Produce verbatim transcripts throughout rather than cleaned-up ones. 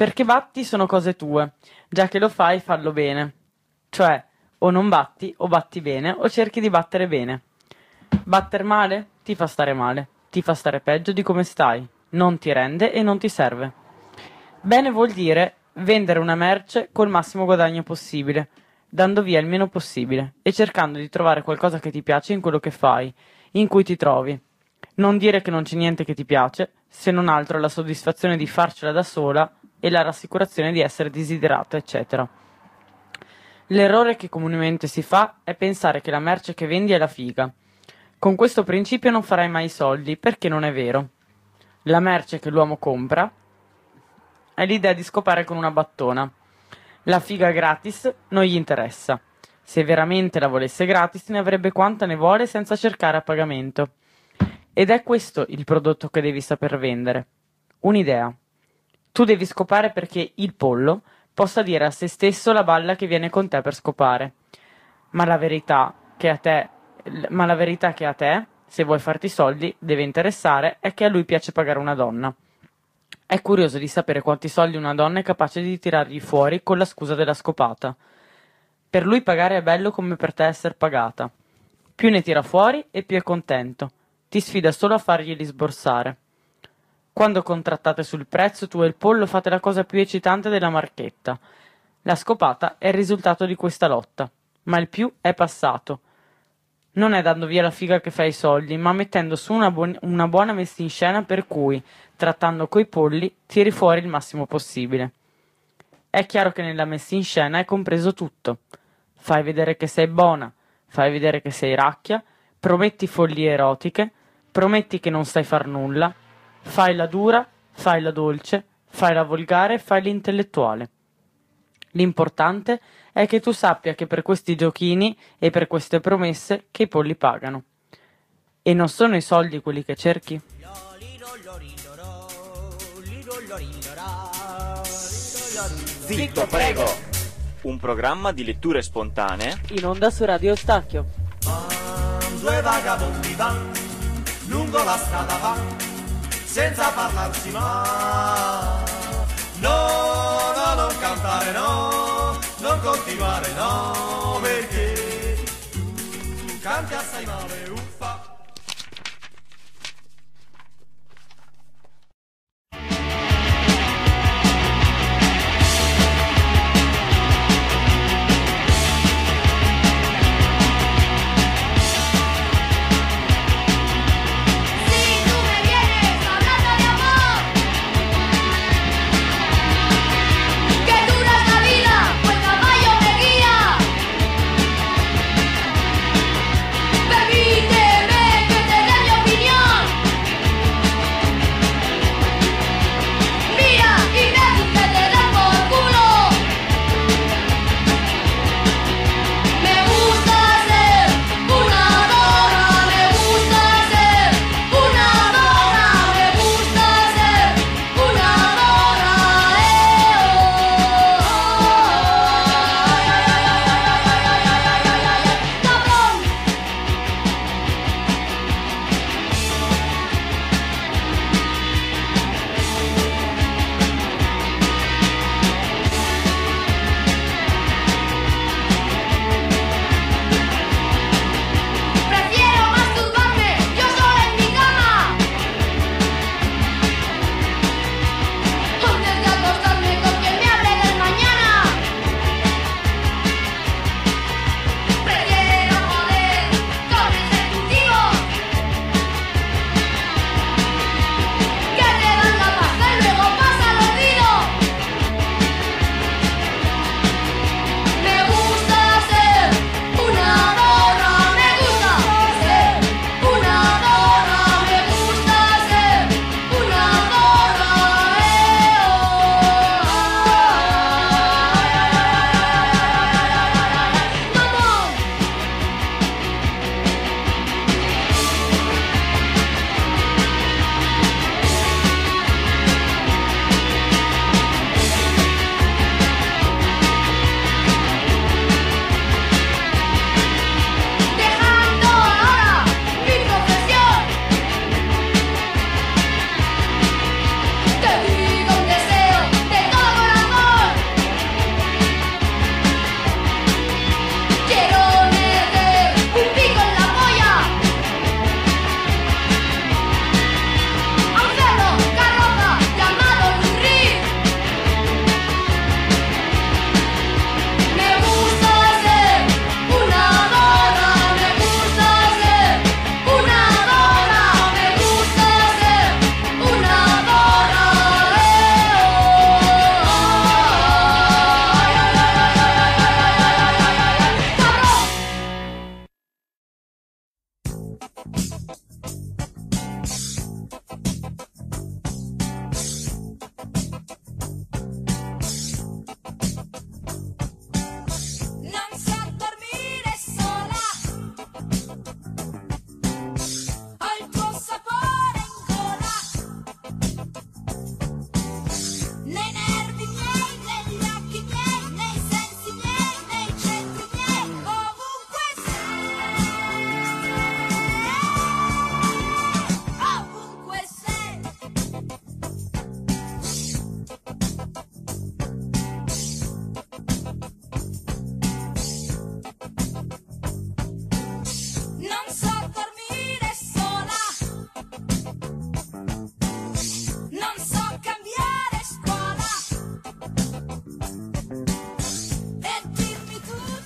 Perché batti sono cose tue, già che lo fai fallo bene. Cioè, o non batti, o batti bene, o cerchi di battere bene. Batter male ti fa stare male, ti fa stare peggio di come stai, non ti rende e non ti serve. Bene vuol dire vendere una merce col massimo guadagno possibile, dando via il meno possibile e cercando di trovare qualcosa che ti piace in quello che fai, in cui ti trovi. Non dire che non c'è niente che ti piace, se non altro la soddisfazione di farcela da sola e la rassicurazione di essere desiderato, eccetera. L'errore che comunemente si fa è pensare che la merce che vendi è la figa. Con questo principio non farai mai soldi, perché non è vero. La merce che l'uomo compra è l'idea di scopare con una battona. La figa gratis non gli interessa. Se veramente la volesse gratis ne avrebbe quanta ne vuole senza cercare a pagamento. Ed è questo il prodotto che devi saper vendere. Un'idea. Tu devi scopare perché il pollo possa dire a se stesso la balla che viene con te per scopare. Ma la verità che a te, ma la verità che a te, se vuoi farti soldi, deve interessare è che a lui piace pagare una donna. È curioso di sapere quanti soldi una donna è capace di tirargli fuori con la scusa della scopata. Per lui pagare è bello come per te essere pagata. Più ne tira fuori e più è contento. Ti sfida solo a farglieli sborsare. Quando contrattate sul prezzo, tu e il pollo fate la cosa più eccitante della marchetta. La scopata è il risultato di questa lotta, ma il più è passato. Non è dando via la figa che fai i soldi, ma mettendo su una, buon- una buona messa in scena per cui, trattando coi polli, tiri fuori il massimo possibile. È chiaro che nella messa in scena è compreso tutto. Fai vedere che sei buona, fai vedere che sei racchia, prometti follie erotiche, prometti che non sai far nulla, fai la dura, fai la dolce, fai la volgare, fai l'intellettuale. L'importante è che tu sappia che per questi giochini e per queste promesse che i polli pagano. E non sono i soldi quelli che cerchi? Zitto, prego! Un programma di letture spontanee In onda su Radio Stacchio. Due vagabondi van, lungo la strada van, senza parlarsi mai. No, no, non cantare no, non continuare no, perché tu canti assai male, uffa. Bebite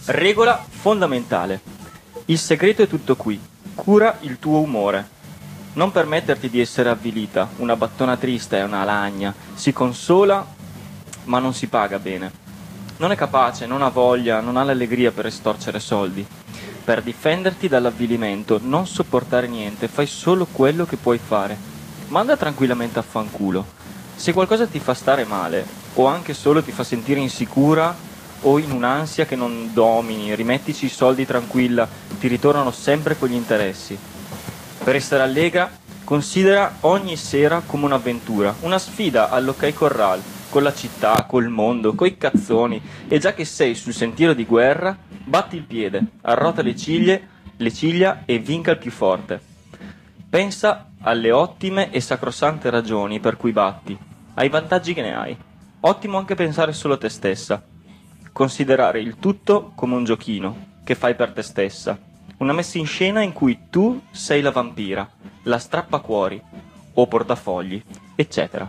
Regola fondamentale. Il segreto è tutto qui. Cura il tuo umore. Non permetterti di essere avvilita. Una battona triste è una lagna. Si consola, ma non si paga bene. Non è capace, non ha voglia, non ha l'allegria per estorcere soldi. Per difenderti dall'avvilimento, non sopportare niente, fai solo quello che puoi fare. Manda tranquillamente a fanculo. Se qualcosa ti fa stare male, o anche solo ti fa sentire insicura o in un'ansia che non domini, rimettici i soldi tranquilla, ti ritornano sempre quegli interessi. Per essere allegra, considera ogni sera come un'avventura, una sfida all'Ok Corral, con la città, col mondo, coi cazzoni, e già che sei sul sentiero di guerra, batti il piede, arrota le ciglia, le ciglia e vinca il più forte. Pensa alle ottime e sacrosante ragioni per cui batti, ai vantaggi che ne hai. Ottimo anche pensare solo a te stessa. Considerare il tutto come un giochino che fai per te stessa. Una messa in scena in cui tu sei la vampira, la strappacuori o portafogli, eccetera.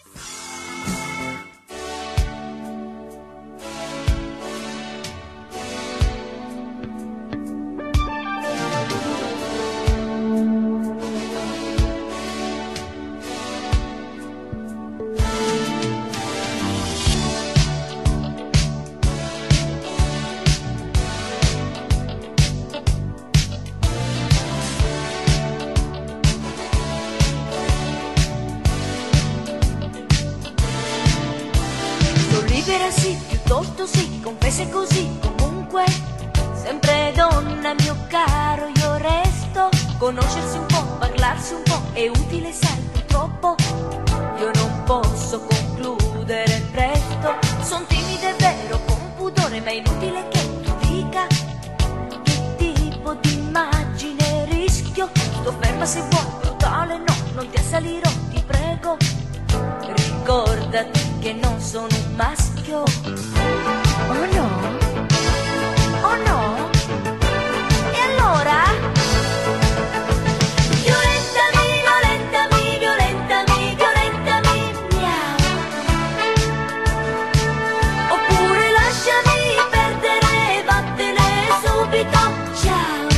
Libera sì, piuttosto sì, confessa così, comunque sempre donna mio caro io resto. Conoscersi un po', parlarsi un po' è utile sai purtroppo. Io non posso concludere presto. Son timida è vero, con pudore, ma è inutile che tu dica che tipo di immagine rischio. Sto ferma se vuoi, brutale no, non ti assalirò, ti prego. Ricordati che non sono un maschio. Oh no? Oh no? E allora? Violentami, violentami, violentami, violentami, miau. Oppure lasciami perdere, vattene subito, ciao.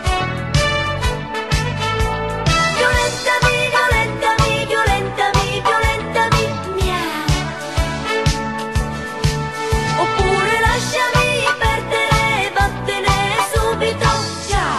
Violentami, violentami, violentami, violentami, miau. Oppure lasciami perdere, vattene subito, ciao.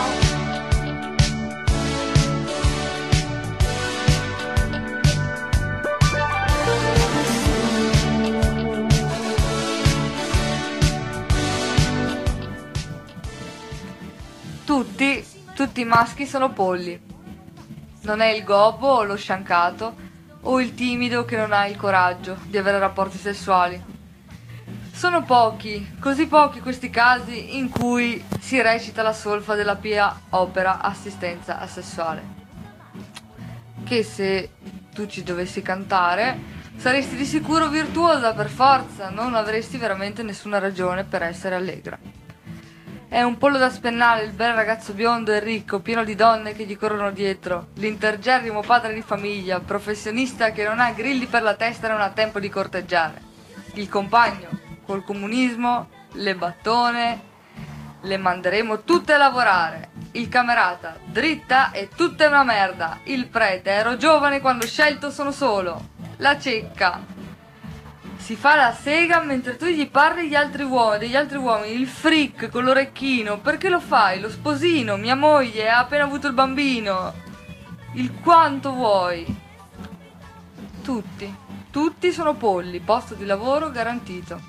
Tutti, tutti i maschi sono polli. Non è il gobbo o lo sciancato o il timido che non ha il coraggio di avere rapporti sessuali. Sono pochi, così pochi questi casi in cui si recita la solfa della pia opera assistenza asessuale. Che se tu ci dovessi cantare saresti di sicuro virtuosa per forza, non avresti veramente nessuna ragione per essere allegra. È un pollo da spennale, il bel ragazzo biondo e ricco, pieno di donne che gli corrono dietro, l'intergerrimo padre di famiglia, professionista che non ha grilli per la testa e non ha tempo di corteggiare, il compagno, col comunismo, le battone, le manderemo tutte a lavorare, il camerata, dritta e tutta è una merda, il prete, ero giovane quando scelto sono solo, la cecca. Si fa la sega mentre tu gli parli degli altri uomini, degli altri uomini, il freak con l'orecchino, perché lo fai? Lo sposino, mia moglie, ha appena avuto il bambino. Il quanto vuoi. Tutti, tutti sono polli, posto di lavoro garantito.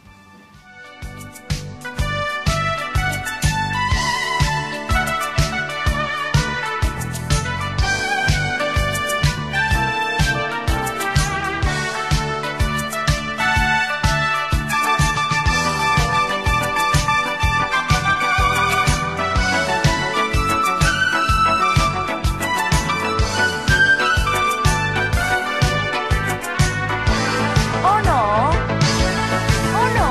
Oh no? Oh no?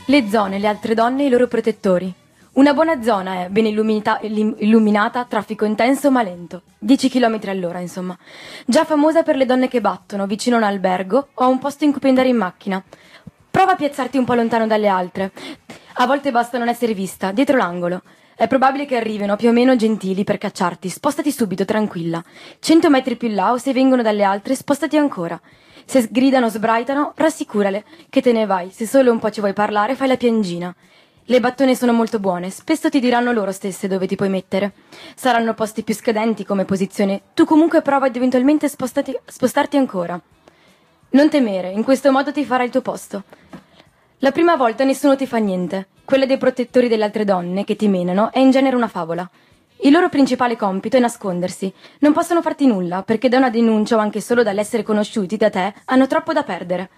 Le zone, le altre donne e i loro protettori. Una buona zona è ben illumita- illuminata, traffico intenso ma lento. dieci chilometri all'ora, insomma. Già famosa per le donne che battono, vicino a un albergo o a un posto in cui puoi andare in macchina. Prova a piazzarti un po' lontano dalle altre. A volte basta non essere vista, dietro l'angolo. È probabile che arrivino più o meno gentili per cacciarti. Spostati subito, tranquilla. Cento metri più là o se vengono dalle altre, spostati ancora. Se gridano o sbraitano, rassicurale che te ne vai. Se solo un po' ci vuoi parlare, fai la piangina. Le battone sono molto buone, spesso ti diranno loro stesse dove ti puoi mettere. Saranno posti più scadenti come posizione. Tu comunque prova ad eventualmente spostati, spostarti ancora. Non temere, in questo modo ti farai il tuo posto. La prima volta nessuno ti fa niente. Quella dei protettori delle altre donne che ti menano è in genere una favola. Il loro principale compito è nascondersi. Non possono farti nulla, perché da una denuncia o anche solo dall'essere conosciuti da te hanno troppo da perdere.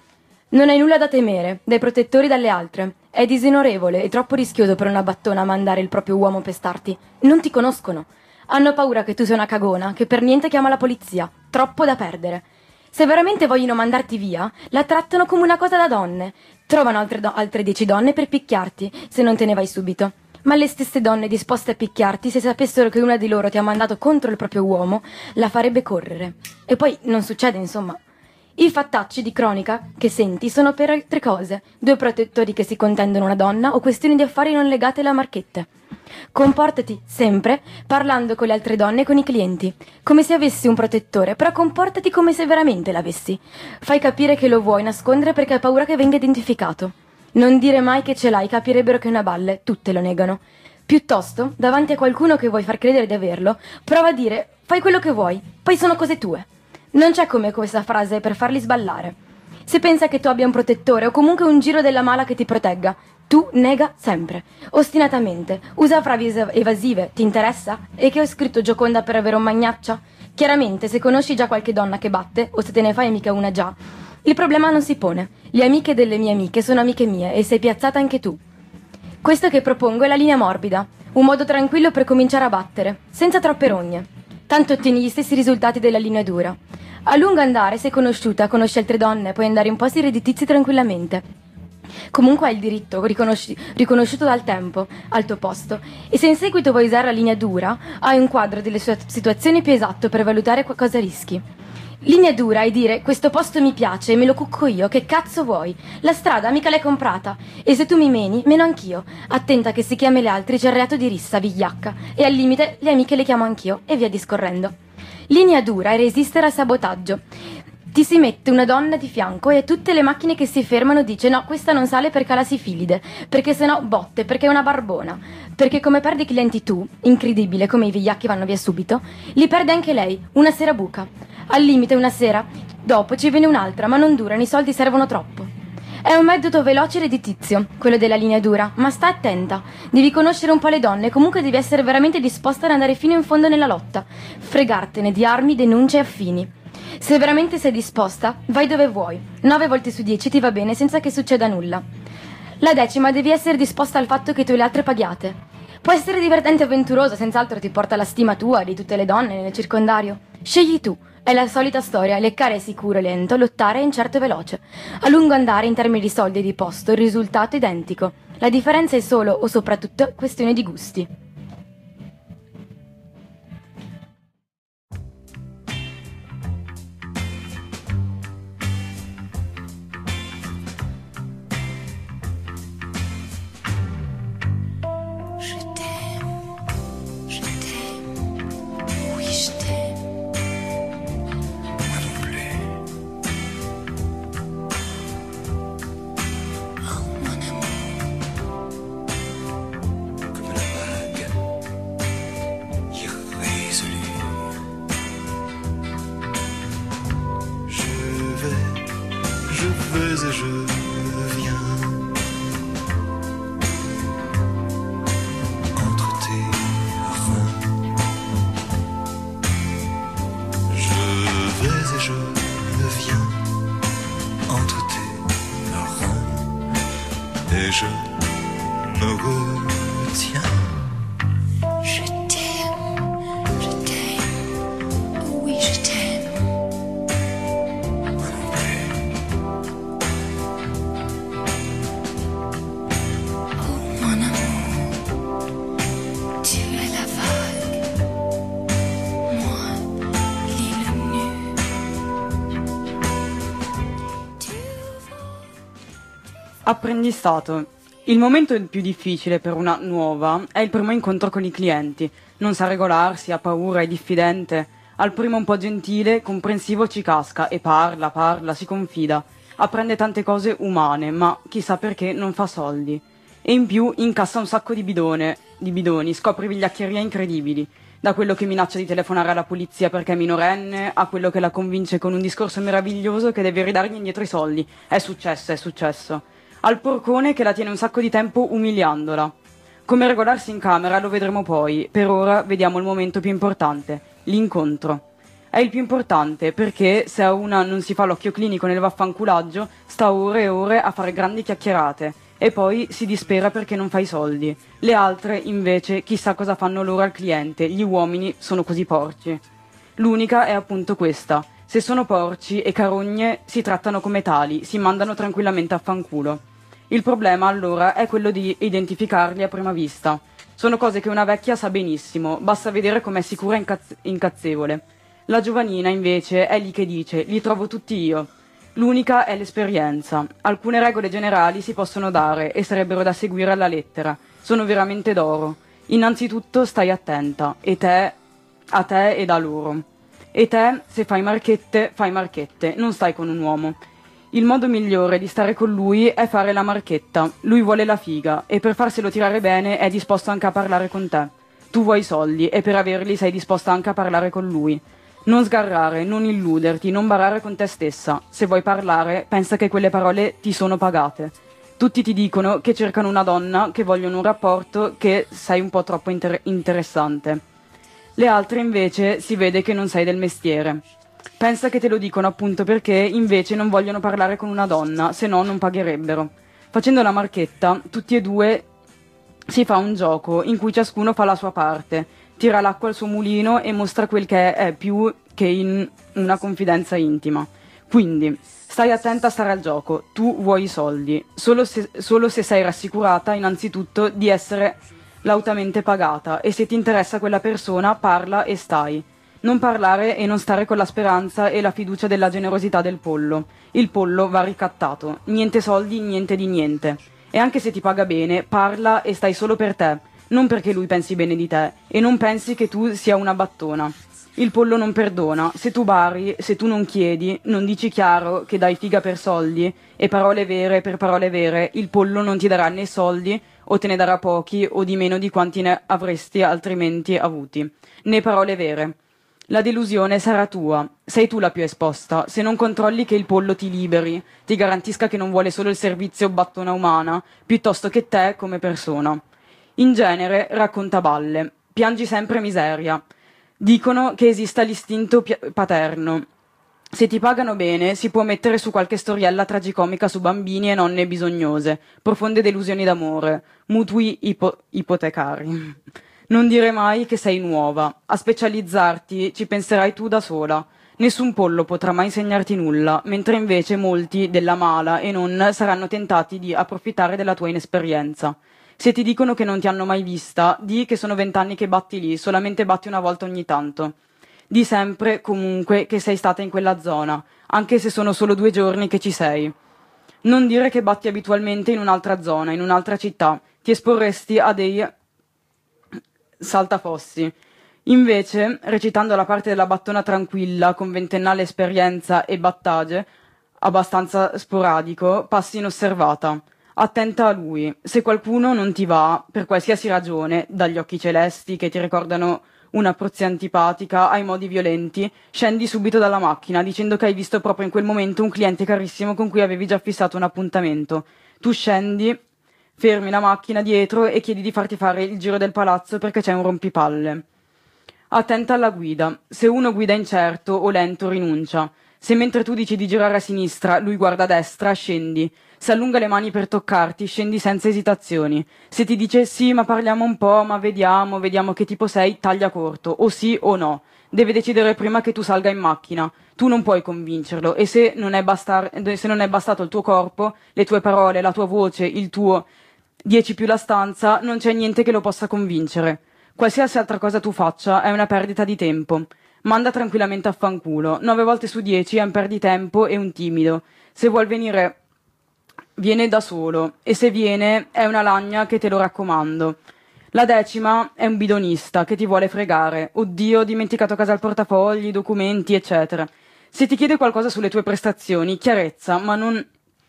Non hai nulla da temere, dai protettori dalle altre. È disonorevole e troppo rischioso per una battona mandare il proprio uomo a pestarti. Non ti conoscono. Hanno paura che tu sia una cagona, che per niente chiama la polizia. Troppo da perdere. Se veramente vogliono mandarti via, la trattano come una cosa da donne. Trovano altre, do- altre dieci donne per picchiarti, se non te ne vai subito. Ma le stesse donne disposte a picchiarti, se sapessero che una di loro ti ha mandato contro il proprio uomo, la farebbe correre. E poi non succede, insomma. I fattacci di cronaca che senti sono per altre cose. Due protettori che si contendono una donna o questioni di affari non legate alle marchette. Comportati sempre parlando con le altre donne e con i clienti, come se avessi un protettore, però comportati come se veramente l'avessi. Fai capire che lo vuoi nascondere perché hai paura che venga identificato. Non dire mai che ce l'hai, capirebbero che è una balle, tutte lo negano. Piuttosto, davanti a qualcuno che vuoi far credere di averlo, prova a dire fai quello che vuoi, poi sono cose tue. Non c'è come questa frase per farli sballare. Se pensa che tu abbia un protettore o comunque un giro della mala che ti protegga, tu nega sempre, ostinatamente. Usa frasi evasive, ti interessa? E che ho scritto Gioconda per avere un magnaccia? Chiaramente, se conosci già qualche donna che batte, o se te ne fai mica una già, il problema non si pone. Le amiche delle mie amiche sono amiche mie e sei piazzata anche tu. Questo che propongo è la linea morbida, un modo tranquillo per cominciare a battere, senza troppe rogne. Tanto ottieni gli stessi risultati della linea dura. A lungo andare, sei conosciuta, conosci altre donne, puoi andare in posti redditizi tranquillamente. Comunque hai il diritto, riconosci- riconosciuto dal tempo, al tuo posto. E se in seguito vuoi usare la linea dura, hai un quadro delle sue situazioni più esatto per valutare cosa rischi. Linea dura è dire questo posto mi piace e me lo cucco io, che cazzo vuoi? La strada mica l'hai comprata e se tu mi meni, meno anch'io. Attenta che se chiami le altre c'è il reato di rissa, vigliacca, e al limite le amiche le chiamo anch'io e via discorrendo. Linea dura è resistere al sabotaggio. Ti si mette una donna di fianco e tutte le macchine che si fermano dice no, questa non sale perché ha la sifilide, perché sennò botte, perché è una barbona, perché come perdi clienti tu, incredibile come i vigliacchi vanno via subito, li perde anche lei, una sera buca. Al limite una sera, dopo ci viene un'altra, ma non durano, i soldi servono troppo. È un metodo veloce e redditizio, quello della linea dura, ma sta attenta. Devi conoscere un po' le donne, comunque devi essere veramente disposta ad andare fino in fondo nella lotta, fregartene di armi, denunce e affini. Se veramente sei disposta, vai dove vuoi. Nove volte su dieci ti va bene senza che succeda nulla. La decima devi essere disposta al fatto che tu e le altre paghiate. Può essere divertente e avventuroso, senz'altro ti porta la stima tua, di tutte le donne nel circondario. Scegli tu. È la solita storia, leccare è sicuro e lento, lottare è incerto e veloce. A lungo andare, in termini di soldi e di posto, il risultato è identico. La differenza è solo, o soprattutto, questione di gusti. Et je me retiens. Je t'aime, je t'aime, oui je t'aime. Moi non plus. Apprendistato. Il momento più difficile per una nuova è il primo incontro con i clienti. Non sa regolarsi, ha paura, è diffidente. Al primo un po' gentile, comprensivo ci casca e parla, parla, si confida. Apprende tante cose umane, ma chissà perché non fa soldi. E in più incassa un sacco di bidone, di bidoni, scopre vigliaccherie incredibili. Da quello che minaccia di telefonare alla polizia perché è minorenne, a quello che la convince con un discorso meraviglioso che deve ridargli indietro i soldi. È successo, è successo. Al porcone che la tiene un sacco di tempo umiliandola. Come regolarsi in camera lo vedremo poi. Per ora vediamo il momento più importante, l'incontro. È il più importante perché se a una non si fa l'occhio clinico nel vaffanculaggio, sta ore e ore a fare grandi chiacchierate e poi si dispera perché non fa i soldi. Le altre, invece, chissà cosa fanno loro al cliente, gli uomini sono così porci. L'unica è appunto questa. Se sono porci e carogne, si trattano come tali, si mandano tranquillamente a fanculo. Il problema, allora, è quello di identificarli a prima vista. Sono cose che una vecchia sa benissimo, basta vedere com'è sicura e incazz- incazzevole. La giovanina, invece, è lì che dice, li trovo tutti io. L'unica è l'esperienza. Alcune regole generali si possono dare e sarebbero da seguire alla lettera. Sono veramente d'oro. Innanzitutto stai attenta, e te, a te e da loro. E te, se fai marchette, fai marchette, non stai con un uomo. Il modo migliore di stare con lui è fare la marchetta. Lui vuole la figa e per farselo tirare bene è disposto anche a parlare con te. Tu vuoi soldi e per averli sei disposta anche a parlare con lui. Non sgarrare, non illuderti, non barare con te stessa. Se vuoi parlare, pensa che quelle parole ti sono pagate. Tutti ti dicono che cercano una donna, che vogliono un rapporto, che sei un po' troppo inter- interessante. Le altre invece si vede che non sei del mestiere. Pensa che te lo dicono appunto perché invece non vogliono parlare con una donna, se no non pagherebbero. Facendo la marchetta, tutti e due si fa un gioco in cui ciascuno fa la sua parte, tira l'acqua al suo mulino e mostra quel che è più che in una confidenza intima. Quindi, stai attenta a stare al gioco, tu vuoi i soldi, solo se, solo se sei rassicurata innanzitutto di essere lautamente pagata e se ti interessa quella persona parla e stai. Non parlare e non stare con la speranza e la fiducia della generosità del pollo. Il pollo va ricattato, niente soldi, niente di niente. E anche se ti paga bene, parla e stai solo per te, non perché lui pensi bene di te e non pensi che tu sia una battona. Il pollo non perdona, se tu bari, se tu non chiedi, non dici chiaro che dai figa per soldi e parole vere per parole vere, il pollo non ti darà né soldi o te ne darà pochi o di meno di quanti ne avresti altrimenti avuti, né parole vere. La delusione sarà tua, sei tu la più esposta, se non controlli che il pollo ti liberi, ti garantisca che non vuole solo il servizio battona umana, piuttosto che te come persona. In genere racconta balle, piangi sempre miseria. Dicono che esista l'istinto pi- paterno. Se ti pagano bene si può mettere su qualche storiella tragicomica su bambini e nonne bisognose, profonde delusioni d'amore, mutui ipo- ipotecari. Non dire mai che sei nuova. A specializzarti ci penserai tu da sola. Nessun pollo potrà mai insegnarti nulla, mentre invece molti della mala e non saranno tentati di approfittare della tua inesperienza. Se ti dicono che non ti hanno mai vista, di che sono vent'anni che batti lì, solamente batti una volta ogni tanto. Di sempre, comunque, che sei stata in quella zona, anche se sono solo due giorni che ci sei. Non dire che batti abitualmente in un'altra zona, in un'altra città. Ti esporresti a dei saltafossi. Invece, recitando la parte della battona tranquilla, con ventennale esperienza e battage, abbastanza sporadico, passi inosservata. Attenta a lui. Se qualcuno non ti va, per qualsiasi ragione, dagli occhi celesti che ti ricordano una prozia antipatica ai modi violenti, scendi subito dalla macchina dicendo che hai visto proprio in quel momento un cliente carissimo con cui avevi già fissato un appuntamento. Tu scendi, fermi la macchina dietro e chiedi di farti fare il giro del palazzo perché c'è un rompipalle. Attenta alla guida. Se uno guida incerto o lento rinuncia. Se mentre tu dici di girare a sinistra, lui guarda a destra, scendi. Se allunga le mani per toccarti, scendi senza esitazioni. Se ti dice sì, ma parliamo un po', ma vediamo, vediamo che tipo sei, taglia corto, o sì o no. Deve decidere prima che tu salga in macchina. Tu non puoi convincerlo e se non è, bastar- se non è bastato il tuo corpo, le tue parole, la tua voce, il tuo dieci più la stanza, non c'è niente che lo possa convincere. Qualsiasi altra cosa tu faccia è una perdita di tempo. Manda tranquillamente a fanculo. Nove volte su dieci è un perditempo e un timido. Se vuol venire viene da solo, e se viene è una lagna che te lo raccomando. La decima è un bidonista che ti vuole fregare. Oddio, ho dimenticato a casa il portafogli, i documenti, eccetera. Se ti chiede qualcosa sulle tue prestazioni, chiarezza, ma non...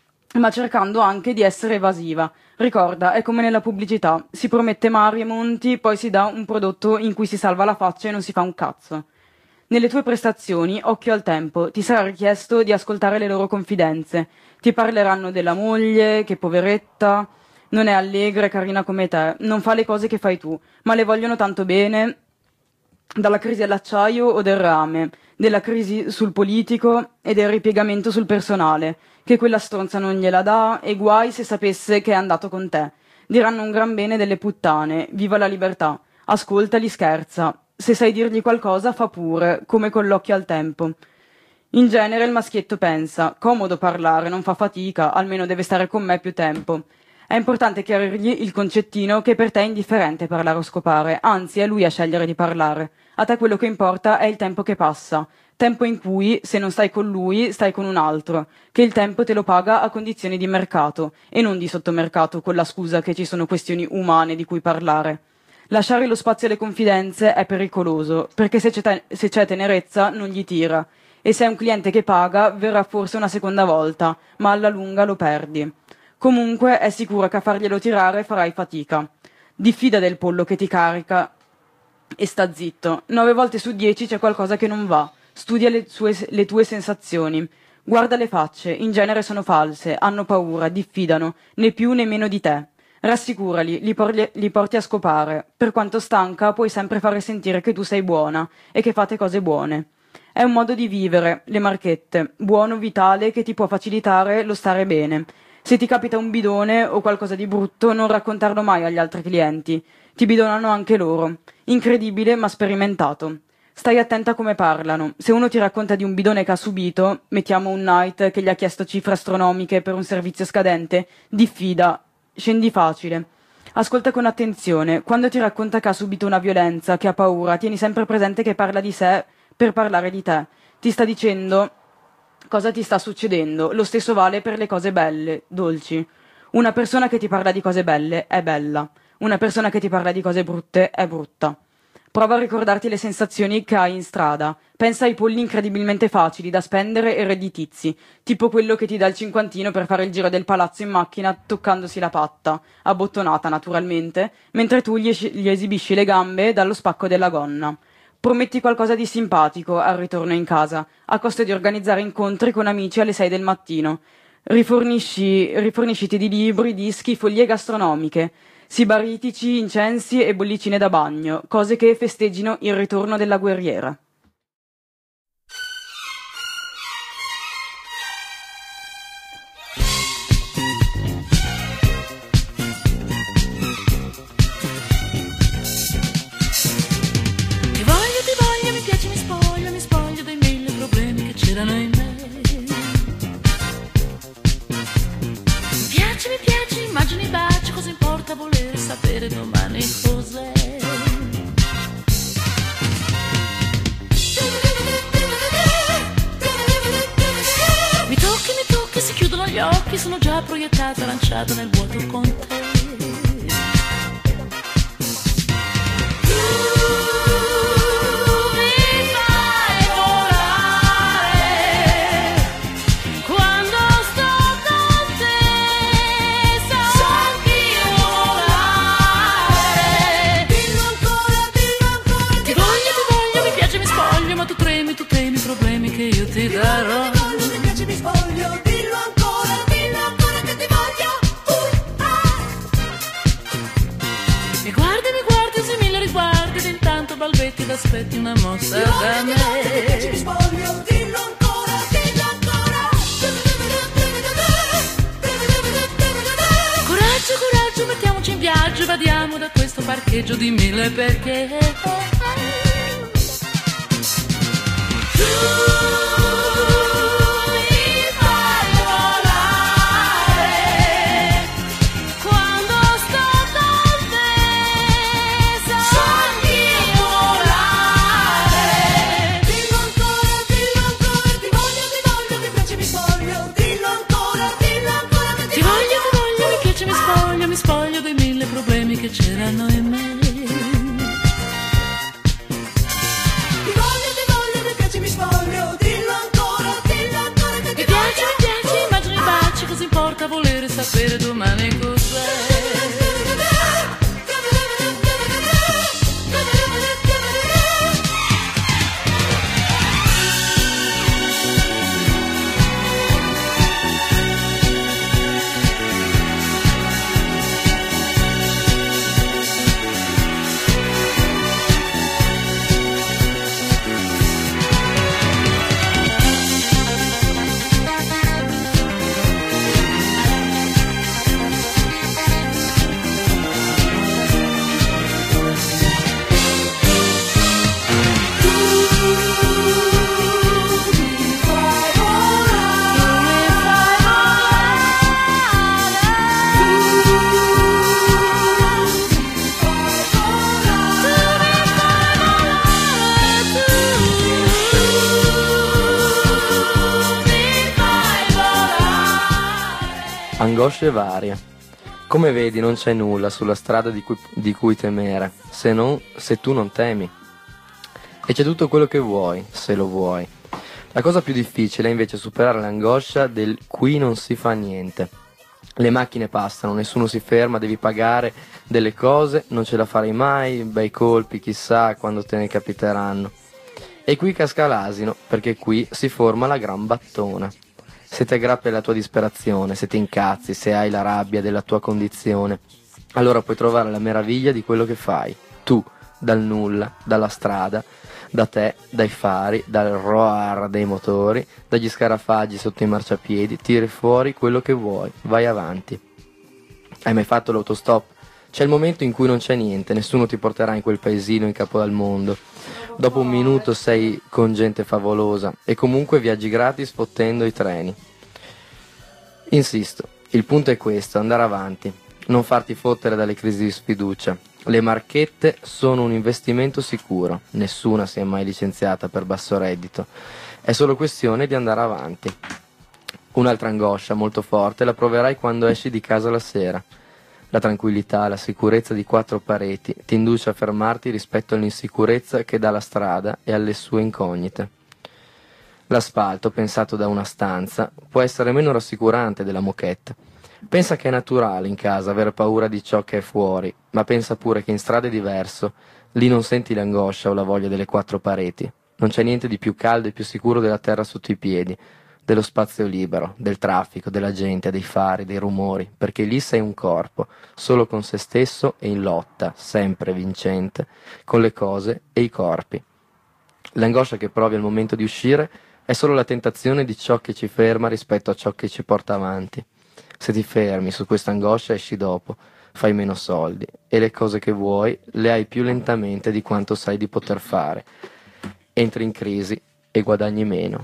ma cercando anche di essere evasiva. Ricorda, è come nella pubblicità, si promette mari e monti, poi si dà un prodotto in cui si salva la faccia e non si fa un cazzo. Nelle tue prestazioni, occhio al tempo, ti sarà richiesto di ascoltare le loro confidenze. Ti parleranno della moglie, che poveretta, non è allegra e carina come te, non fa le cose che fai tu, ma le vogliono tanto bene, dalla crisi all'acciaio o del rame, della crisi sul politico e del ripiegamento sul personale, che quella stronza non gliela dà, e guai se sapesse che è andato con te. Diranno un gran bene delle puttane, viva la libertà, ascoltali, scherza. Se sai dirgli qualcosa, fa pure, come con l'occhio al tempo. In genere il maschietto pensa, comodo parlare, non fa fatica, almeno deve stare con me più tempo. È importante chiarirgli il concettino che per te è indifferente parlare o scopare, anzi è lui a scegliere di parlare. A te quello che importa è il tempo che passa, tempo in cui, se non stai con lui, stai con un altro, che il tempo te lo paga a condizioni di mercato, e non di sottomercato con la scusa che ci sono questioni umane di cui parlare. Lasciare lo spazio alle confidenze è pericoloso, perché se c'è, te- se c'è tenerezza non gli tira, e se è un cliente che paga verrà forse una seconda volta, ma alla lunga lo perdi. Comunque è sicuro che a farglielo tirare farai fatica. Diffida del pollo che ti carica e sta zitto. Nove volte su dieci c'è qualcosa che non va. Studia le, sue, le tue sensazioni. Guarda le facce, in genere sono false, hanno paura, diffidano, né più né meno di te. Rassicurali, li, porli, li porti a scopare. Per quanto stanca, puoi sempre fare sentire che tu sei buona e che fate cose buone. È un modo di vivere, le marchette, buono, vitale, che ti può facilitare lo stare bene. Se ti capita un bidone o qualcosa di brutto, non raccontarlo mai agli altri clienti. Ti bidonano anche loro. Incredibile, ma sperimentato. Stai attenta a come parlano. Se uno ti racconta di un bidone che ha subito, mettiamo un night che gli ha chiesto cifre astronomiche per un servizio scadente, diffida. Scendi facile. Ascolta con attenzione. Quando ti racconta che ha subito una violenza, che ha paura, tieni sempre presente che parla di sé per parlare di te. Ti sta dicendo cosa ti sta succedendo. Lo stesso vale per le cose belle, dolci. Una persona che ti parla di cose belle è bella. Una persona che ti parla di cose brutte è brutta. Prova a ricordarti le sensazioni che hai in strada. Pensa ai polli incredibilmente facili da spendere e redditizi, tipo quello che ti dà il cinquantino per fare il giro del palazzo in macchina toccandosi la patta, abbottonata naturalmente, mentre tu gli, gli esibisci le gambe dallo spacco della gonna. Prometti qualcosa di simpatico al ritorno in casa, a costo di organizzare incontri con amici alle sei del mattino. Rifornisci, rifornisciti di libri, dischi, foglie gastronomiche, sibaritici, incensi e bollicine da bagno, cose che festeggino il ritorno della guerriera. Ti voglio, ti voglio, mi piace, mi spoglio, mi spoglio dei mille problemi che c'erano in me. Mi piace, mi piace, immagini, baci, cosa importa volere sapere domani cos'è. Mi tocchi, mi tocchi, si chiudono gli occhi, sono già proiettata, lanciata nel vuoto con te. Ti darò. Mi piace, mi spoglio, dillo ancora, dillo ancora che ti voglio. Uh, ah. Mi guardi, mi guardi, se mille riguardi, ed intanto balbetti ed aspetti una mossa da me. Mi piace, mi spoglio, dillo ancora, dillo ancora. Coraggio, coraggio, mettiamoci in viaggio, vadiamo da questo parcheggio di mille perché. Tu ti voglio sapere domani cos'è. Angosce varie. Come vedi non c'è nulla sulla strada di cui, di cui temere, se non se tu non temi. E c'è tutto quello che vuoi, se lo vuoi. La cosa più difficile è invece superare l'angoscia del qui non si fa niente. Le macchine passano, nessuno si ferma, devi pagare delle cose, non ce la farai mai, bei colpi, chissà quando te ne capiteranno. E qui casca l'asino, perché qui si forma la gran battona. Se ti aggrappi alla tua disperazione, se ti incazzi, se hai la rabbia della tua condizione, allora puoi trovare la meraviglia di quello che fai. Tu, dal nulla, dalla strada, da te, dai fari, dal roar dei motori, dagli scarafaggi sotto i marciapiedi, tiri fuori quello che vuoi, vai avanti. Hai mai fatto l'autostop? C'è il momento in cui non c'è niente, nessuno ti porterà in quel paesino in capo al mondo. Dopo un minuto sei con gente favolosa e comunque viaggi gratis fottendo i treni. Insisto, il punto è questo, andare avanti, non farti fottere dalle crisi di sfiducia. Le marchette sono un investimento sicuro, nessuna si è mai licenziata per basso reddito, è solo questione di andare avanti. Un'altra angoscia molto forte la proverai quando esci di casa la sera. La tranquillità, la sicurezza di quattro pareti ti induce a fermarti rispetto all'insicurezza che dà la strada e alle sue incognite. L'asfalto, pensato da una stanza, può essere meno rassicurante della moquette. Pensa che è naturale in casa avere paura di ciò che è fuori, ma pensa pure che in strada è diverso. Lì non senti l'angoscia o la voglia delle quattro pareti. Non c'è niente di più caldo e più sicuro della terra sotto i piedi, dello spazio libero, del traffico, della gente, dei fari, dei rumori, perché lì sei un corpo, solo con se stesso e in lotta, sempre vincente, con le cose e i corpi. L'angoscia che provi al momento di uscire è solo la tentazione di ciò che ci ferma rispetto a ciò che ci porta avanti. Se ti fermi su questa angoscia esci dopo, fai meno soldi e le cose che vuoi le hai più lentamente di quanto sai di poter fare. Entri in crisi e guadagni meno.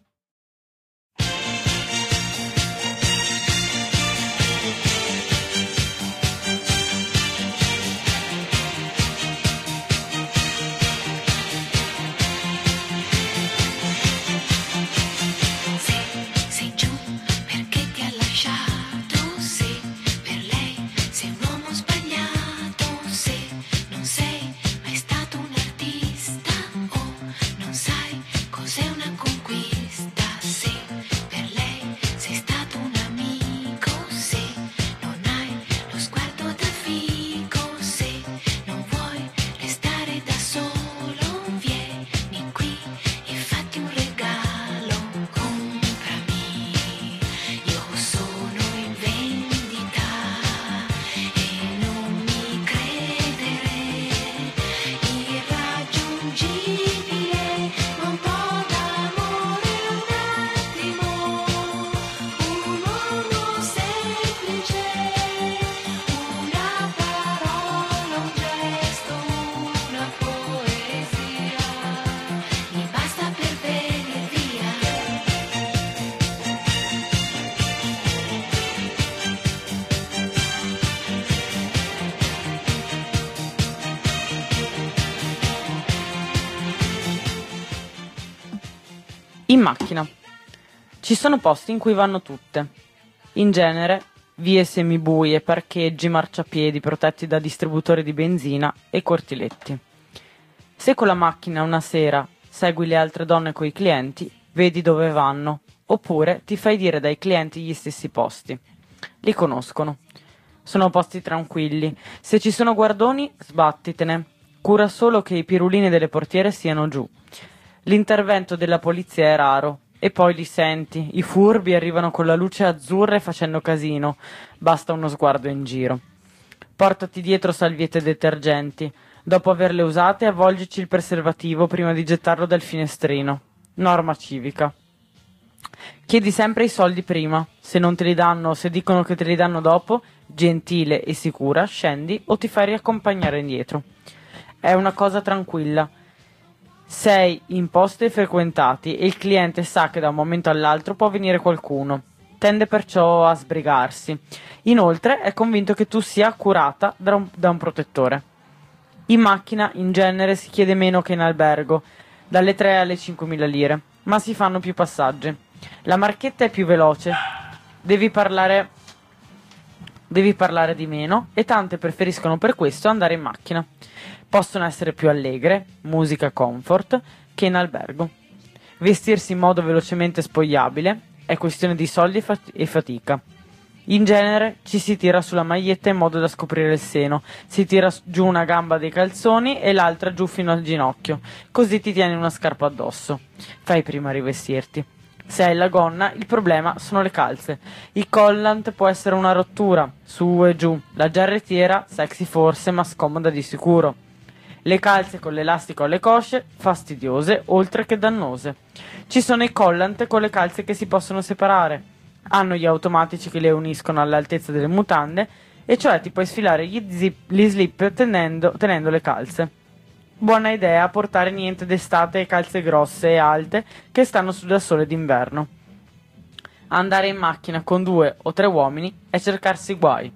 In macchina. Ci sono posti in cui vanno tutte. In genere, vie semibuie, parcheggi, marciapiedi protetti da distributori di benzina e cortiletti. Se con la macchina una sera segui le altre donne coi clienti, vedi dove vanno, oppure ti fai dire dai clienti gli stessi posti. li conoscono. Sono posti tranquilli. Se ci sono guardoni, sbattitene. Cura solo che i pirulini delle portiere siano giù. L'intervento della polizia è raro. E poi li senti. I furbi arrivano con la luce azzurra e facendo casino. Basta uno sguardo in giro. Portati dietro salviette e detergenti. Dopo averle usate, avvolgici il preservativo prima di gettarlo dal finestrino. Norma civica. Chiedi sempre i soldi prima. Se non te li danno o se dicono che te li danno dopo, gentile e sicura, scendi o ti fai riaccompagnare indietro. È una cosa tranquilla. Sei in posti frequentati e il cliente sa che da un momento all'altro può venire qualcuno. Tende perciò a sbrigarsi. Inoltre è convinto che tu sia curata da un, da un protettore. In macchina in genere si chiede meno che in albergo, dalle tre alle cinquemila lire, ma si fanno più passaggi. La marchetta è più veloce, devi parlare, devi parlare di meno e tante preferiscono per questo andare in macchina. Possono essere più allegre, musica comfort, che in albergo. Vestirsi in modo velocemente spogliabile è questione di soldi e, fat- e fatica. In genere ci si tira sulla maglietta in modo da scoprire il seno, si tira giù una gamba dei calzoni e l'altra giù fino al ginocchio, così ti tieni una scarpa addosso. Fai prima a rivestirti. Se hai la gonna, il problema sono le calze. Il collant può essere una rottura, su e giù. La giarrettiera, sexy forse, ma scomoda di sicuro. Le calze con l'elastico alle cosce, fastidiose, oltre che dannose. Ci sono i collant con le calze che si possono separare. Hanno gli automatici che le uniscono all'altezza delle mutande, e cioè ti puoi sfilare gli, zip, gli slip tenendo, tenendo le calze. Buona idea portare niente d'estate e calze grosse e alte che stanno su da sole d'inverno. Andare in macchina con due o tre uomini è cercarsi guai.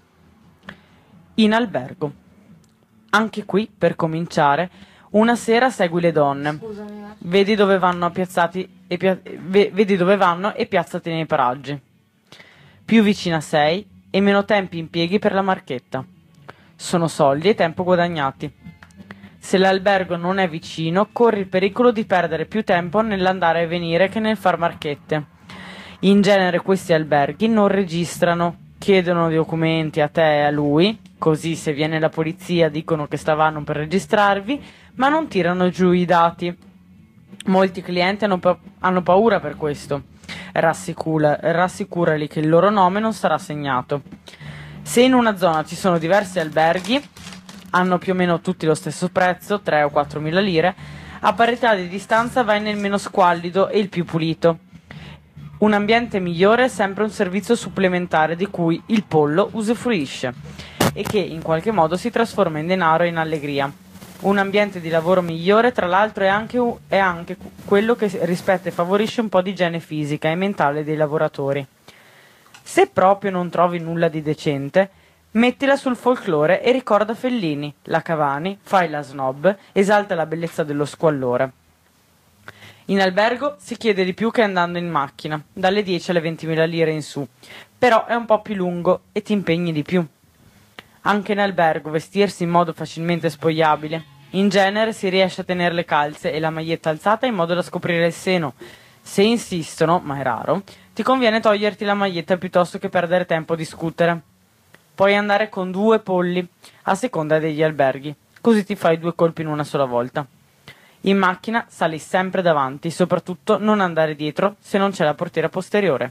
In albergo. Anche qui, per cominciare, una sera segui le donne. Scusami. Vedi dove vanno piazzati e pia- ve- vedi dove vanno e piazzati nei paraggi. Più vicina sei e meno tempi impieghi per la marchetta. Sono soldi e tempo guadagnati. Se l'albergo non è vicino, corri il pericolo di perdere più tempo nell'andare e venire che nel far marchette. In genere questi alberghi non registrano, chiedono i documenti a te e a lui, così se viene la polizia dicono che stavano per registrarvi, ma non tirano giù i dati. Molti clienti hanno, pa- hanno paura per questo. Rassicura- rassicurali che il loro nome non sarà segnato. Se in una zona ci sono diversi alberghi, hanno più o meno tutti lo stesso prezzo, tre o quattro mila lire, a parità di distanza vai nel meno squallido e il più pulito. Un ambiente migliore è sempre un servizio supplementare di cui il pollo usufruisce e che in qualche modo si trasforma in denaro e in allegria. Un ambiente di lavoro migliore, tra l'altro, è anche, è anche quello che rispetta e favorisce un po' di igiene fisica e mentale dei lavoratori. Se proprio non trovi nulla di decente, mettila sul folklore e ricorda Fellini, la Cavani, fai la snob, esalta la bellezza dello squallore. In albergo si chiede di più che andando in macchina, dalle dieci alle ventimila lire in su, però è un po' più lungo e ti impegni di più. Anche in albergo vestirsi in modo facilmente spogliabile. In genere si riesce a tenere le calze e la maglietta alzata in modo da scoprire il seno. Se insistono, ma è raro, ti conviene toglierti la maglietta piuttosto che perdere tempo a discutere. Puoi andare con due polli, a seconda degli alberghi, così ti fai due colpi in una sola volta. In macchina sali sempre davanti, soprattutto non andare dietro se non c'è la portiera posteriore.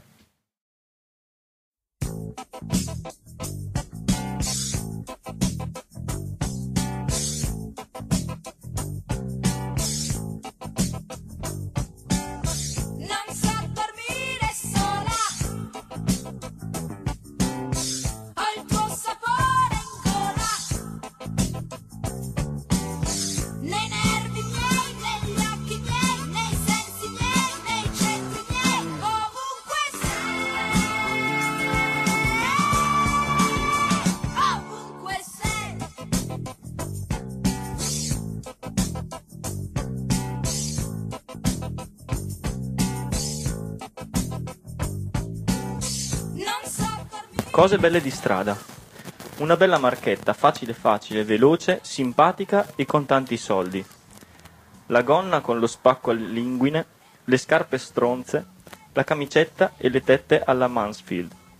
Cose belle di strada. Una bella marchetta, facile facile, veloce, simpatica e con tanti soldi. La gonna con lo spacco all'inguine, le scarpe stronze, la camicetta e le tette alla Mansfield.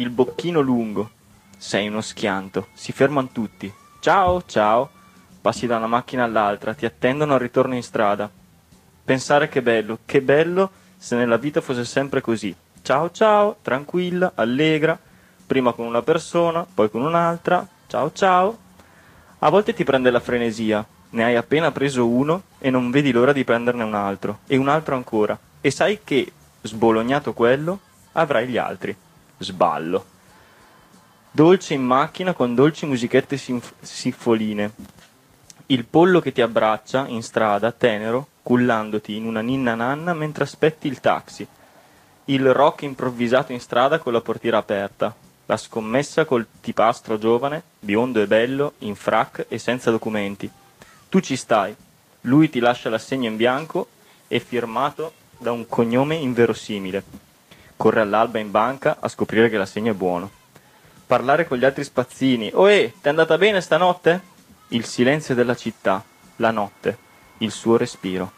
il bocchino lungo. Sei uno schianto. Si fermano tutti. Ciao, ciao. Passi da una macchina all'altra, ti attendono al ritorno in strada. Pensare che bello, che bello se nella vita fosse sempre così. Ciao, ciao, tranquilla, allegra, prima con una persona, poi con un'altra. Ciao, ciao. A volte ti prende la frenesia. Ne hai appena preso uno e non vedi l'ora di prenderne un altro, e un altro ancora. E sai che, sbolognato quello, avrai gli altri. Sballo. Dolce in macchina con dolci musichette sinf- sinfoline. Il pollo che ti abbraccia in strada, tenero, cullandoti in una ninna nanna mentre aspetti il taxi. Il rock improvvisato in strada con la portiera aperta. La scommessa col tipastro giovane, biondo e bello, in frac e senza documenti. Tu ci stai, lui ti lascia l'assegno in bianco e firmato da un cognome inverosimile. Corre all'alba in banca a scoprire che l'assegno è buono. Parlare con gli altri spazzini. Ohè, t'è andata bene stanotte? Il silenzio della città, la notte, il suo respiro.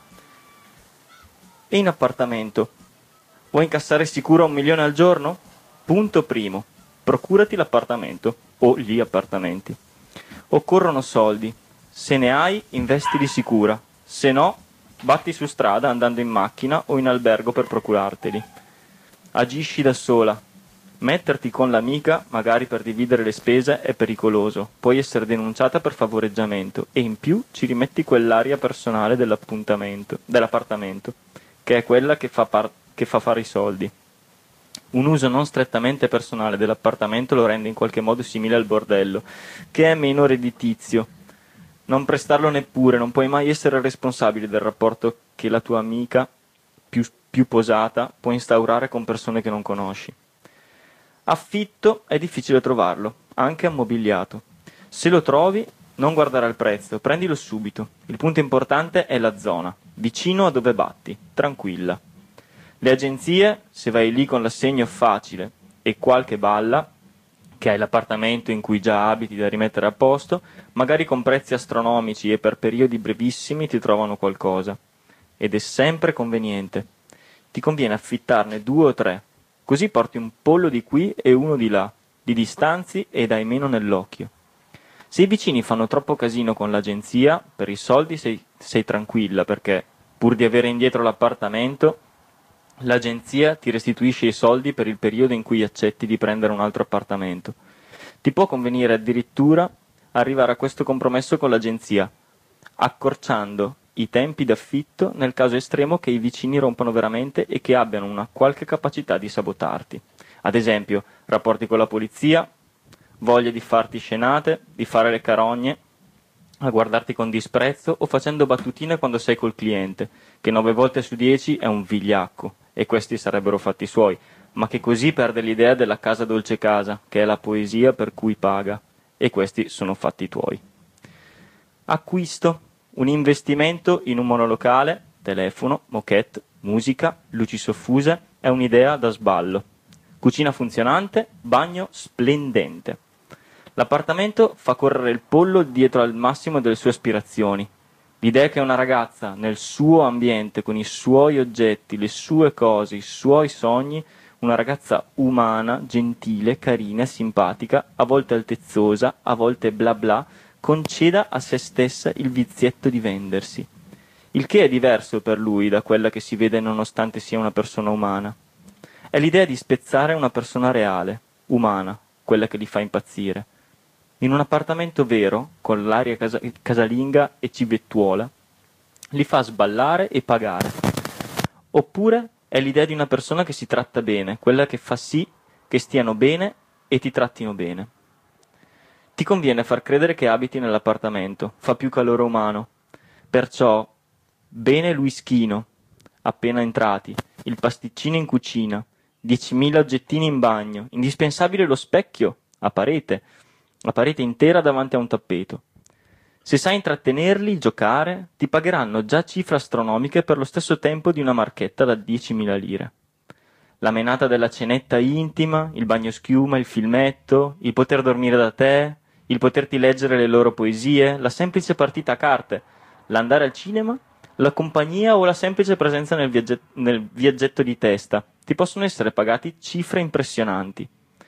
E in appartamento. Vuoi incassare sicuro un milione al giorno? Punto primo. Procurati l'appartamento o gli appartamenti. Occorrono soldi. Se ne hai, investili sicura. Se no, batti su strada andando in macchina o in albergo per procurarteli. Agisci da sola. Metterti con l'amica, magari per dividere le spese, è pericoloso. Puoi essere denunciata per favoreggiamento e in più ci rimetti quell'aria personale dell'appuntamento, dell'appartamento, che è quella che fa, par- che fa fare i soldi. Un uso non strettamente personale dell'appartamento lo rende in qualche modo simile al bordello, che è meno redditizio. Non prestarlo neppure, non puoi mai essere responsabile del rapporto che la tua amica più, più posata può instaurare con persone che non conosci. Affitto è difficile trovarlo, anche ammobiliato. Se lo trovi, non guardare al prezzo, prendilo subito. Il punto importante è la zona, vicino a dove batti, tranquilla. Le agenzie, se vai lì con l'assegno facile e qualche balla, che hai l'appartamento in cui già abiti da rimettere a posto, magari con prezzi astronomici e per periodi brevissimi ti trovano qualcosa. Ed è sempre conveniente. Ti conviene affittarne due o tre, così porti un pollo di qui e uno di là, li distanzi e dai meno nell'occhio. Se i vicini fanno troppo casino con l'agenzia, per i soldi sei, sei tranquilla perché, pur di avere indietro l'appartamento, l'agenzia ti restituisce i soldi per il periodo in cui accetti di prendere un altro appartamento. Ti può convenire addirittura arrivare a questo compromesso con l'agenzia, accorciando i tempi d'affitto nel caso estremo che i vicini rompano veramente e che abbiano una qualche capacità di sabotarti. Ad esempio, rapporti con la polizia, voglia di farti scenate, di fare le carogne, a guardarti con disprezzo o facendo battutine quando sei col cliente, che nove volte su dieci è un vigliacco, e questi sarebbero fatti suoi, ma che così perde l'idea della casa dolce casa, che è la poesia per cui paga, e questi sono fatti tuoi. Acquisto. Un investimento in un monolocale, telefono, moquette, musica, luci soffuse, è un'idea da sballo. Cucina funzionante, bagno splendente. L'appartamento fa correre il pollo dietro al massimo delle sue aspirazioni. L'idea che una ragazza, nel suo ambiente, con i suoi oggetti, le sue cose, i suoi sogni, una ragazza umana, gentile, carina, simpatica, a volte altezzosa, a volte bla bla, conceda a se stessa il vizietto di vendersi, il che è diverso per lui da quella che si vede nonostante sia una persona umana. È l'idea di spezzare una persona reale, umana, quella che li fa impazzire. In un appartamento vero, con l'aria casa- casalinga e civettuola, li fa sballare e pagare. Oppure è l'idea di una persona che si tratta bene, quella che fa sì che stiano bene e ti trattino bene. Ti conviene far credere che abiti nell'appartamento, fa più calore umano. Perciò, bene l'uischino, appena entrati, il pasticcino in cucina, diecimila oggettini in bagno, indispensabile lo specchio, a parete, la parete intera davanti a un tappeto. Se sai intrattenerli, giocare, ti pagheranno già cifre astronomiche per lo stesso tempo di una marchetta da diecimila lire. La menata della cenetta intima, il bagno schiuma, il filmetto, il poter dormire da te, il poterti leggere le loro poesie, la semplice partita a carte, l'andare al cinema, la compagnia o la semplice presenza nel, viagget- nel viaggetto di testa, ti possono essere pagati cifre impressionanti.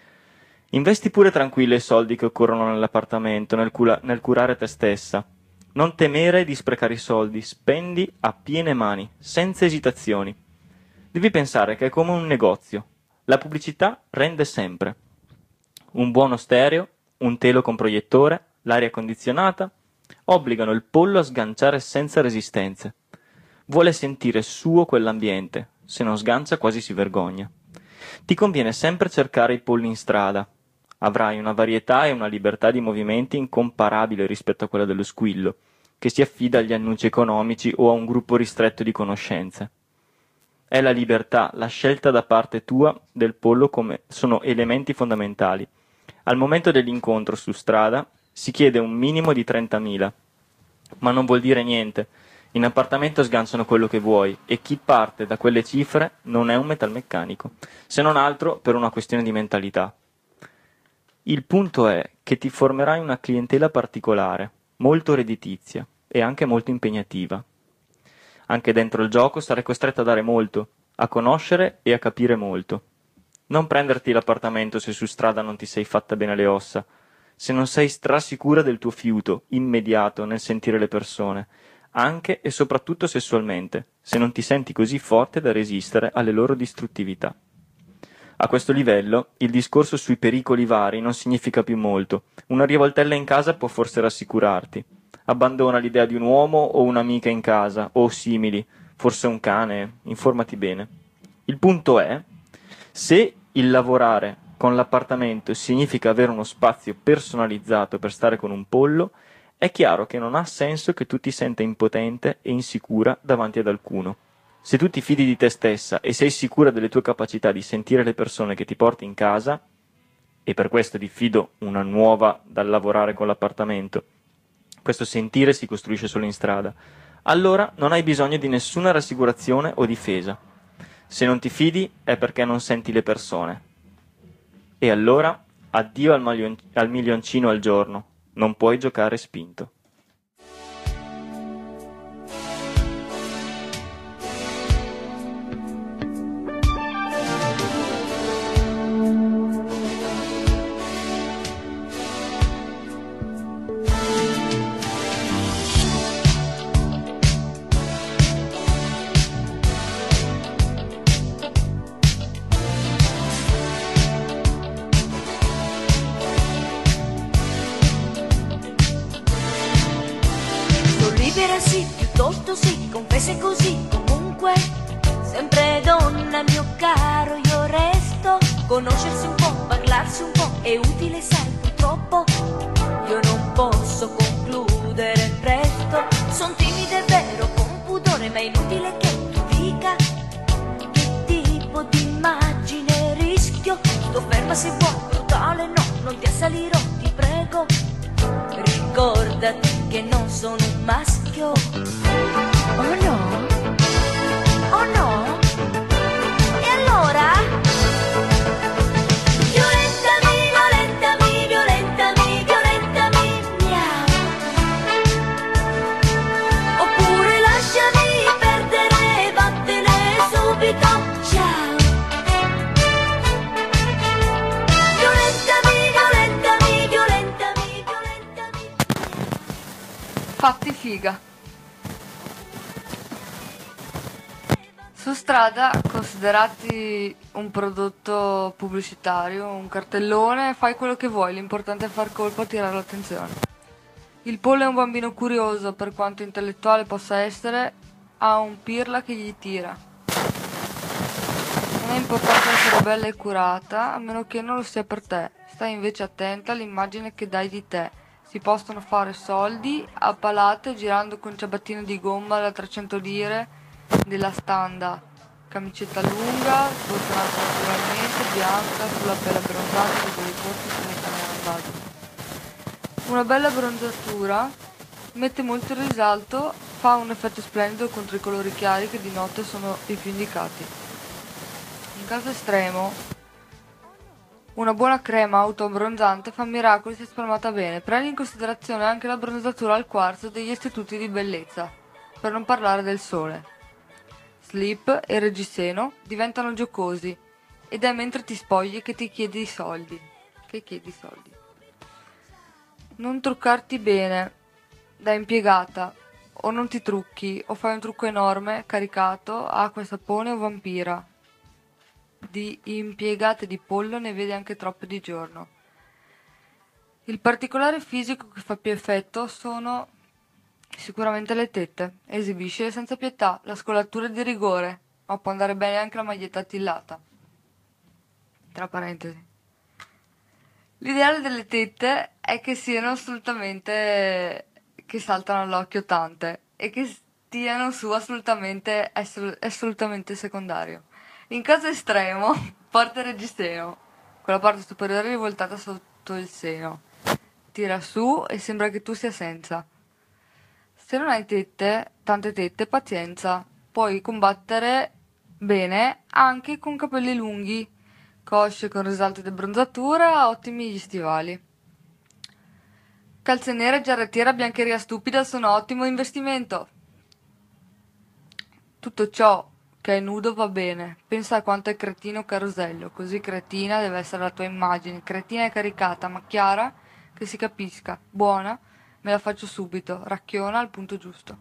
Investi pure tranquilla i soldi che occorrono nell'appartamento, nel, cula- nel curare te stessa. Non temere di sprecare i soldi, spendi a piene mani, senza esitazioni. Devi pensare che è come un negozio. La pubblicità rende sempre. Un buono stereo, un telo con proiettore, l'aria condizionata, obbligano il pollo a sganciare senza resistenze. Vuole sentire suo quell'ambiente, se non sgancia quasi si vergogna. Ti conviene sempre cercare i polli in strada. Avrai una varietà e una libertà di movimenti incomparabile rispetto a quella dello squillo, che si affida agli annunci economici o a un gruppo ristretto di conoscenze. È la libertà, la scelta da parte tua del pollo come sono elementi fondamentali. Al momento dell'incontro su strada si chiede un minimo di trentamila, ma non vuol dire niente. In appartamento sganciano quello che vuoi e chi parte da quelle cifre non è un metalmeccanico, se non altro per una questione di mentalità. Il punto è che ti formerai una clientela particolare, molto redditizia e anche molto impegnativa. Anche dentro il gioco sarai costretto a dare molto, a conoscere e a capire molto. Non prenderti l'appartamento se su strada non ti sei fatta bene le ossa, se non sei strasicura del tuo fiuto, immediato nel sentire le persone, anche e soprattutto sessualmente, se non ti senti così forte da resistere alle loro distruttività. A questo livello, il discorso sui pericoli vari non significa più molto. Una rivoltella in casa può forse rassicurarti. Abbandona l'idea di un uomo o un'amica in casa, o simili, forse un cane, informati bene. Il punto è, se il lavorare con l'appartamento significa avere uno spazio personalizzato per stare con un pollo, è chiaro che non ha senso che tu ti senta impotente e insicura davanti ad alcuno. Se tu ti fidi di te stessa e sei sicura delle tue capacità di sentire le persone che ti porti in casa, e per questo diffido una nuova dal lavorare con l'appartamento, questo sentire si costruisce solo in strada, allora non hai bisogno di nessuna rassicurazione o difesa. Se non ti fidi è perché non senti le persone. E allora addio al, maglion- al milioncino al giorno, non puoi giocare spinto. Libera sì, piuttosto sì, confessa così, comunque sempre donna, mio caro, io resto. Conoscersi un po', parlarsi un po', è utile, sai, purtroppo io non posso concludere presto. Son timida, è vero, con pudore, ma è inutile che tu dica che tipo di immagine rischio. Sto ferma se vuoi, brutale no, non ti assalirò, ti prego. Ricordati che non sono un maschio. Oh no? Oh no? E allora? Violentami, violentami, violentami, violentami, miau. Oppure lasciami perdere, vattene subito, ciao. Violentami, violentami, violentami, violentami. Fatti figa. Su strada, considerati un prodotto pubblicitario, un cartellone, fai quello che vuoi, l'importante è far colpo e tirare l'attenzione. Il pollo è un bambino curioso, per quanto intellettuale possa essere, ha un pirla che gli tira. Non è importante essere bella e curata, a meno che non lo sia per te. Stai invece attenta all'immagine che dai di te. Si possono fare soldi a palate girando con ciabattino di gomma da trecento lire della standa, camicetta lunga, sbottonata naturalmente, bianca, sulla pelle abbronzata di due corti come cane. Una bella abbronzatura mette molto in risalto, fa un effetto splendido contro i colori chiari che di notte sono i più indicati. In caso estremo, una buona crema autoabbronzante fa miracoli se spalmata bene. Prendi in considerazione anche l'abbronzatura al quarzo degli istituti di bellezza, per non parlare del sole. Slip e reggiseno diventano giocosi ed è mentre ti spogli che ti chiedi i soldi, che che chiedi soldi. Non truccarti bene da impiegata, o non ti trucchi, o fai un trucco enorme, caricato, acqua e sapone o vampira. Di impiegate di pollo ne vede anche troppe di giorno. Il particolare fisico che fa più effetto sono sicuramente le tette. Esibisce senza pietà, la scolatura di rigore, ma può andare bene anche la maglietta attillata. Tra parentesi. L'ideale delle tette è che siano assolutamente, che saltano all'occhio tante e che stiano su assolutamente, assolutamente secondario. In caso estremo, porta il reggiseno, con la parte superiore rivoltata sotto il seno. Tira su e sembra che tu sia senza. Se non hai tette, tante tette, pazienza. Puoi combattere bene anche con capelli lunghi, cosce con risalto di bronzatura, ottimi gli stivali. Calze nere, giarrettiera, biancheria stupida sono ottimo investimento. Tutto ciò che è nudo va bene. Pensa a quanto è cretino Carosello, così cretina deve essere la tua immagine. Cretina e caricata, ma chiara, che si capisca. Buona, me la faccio subito. Racchiona al punto giusto.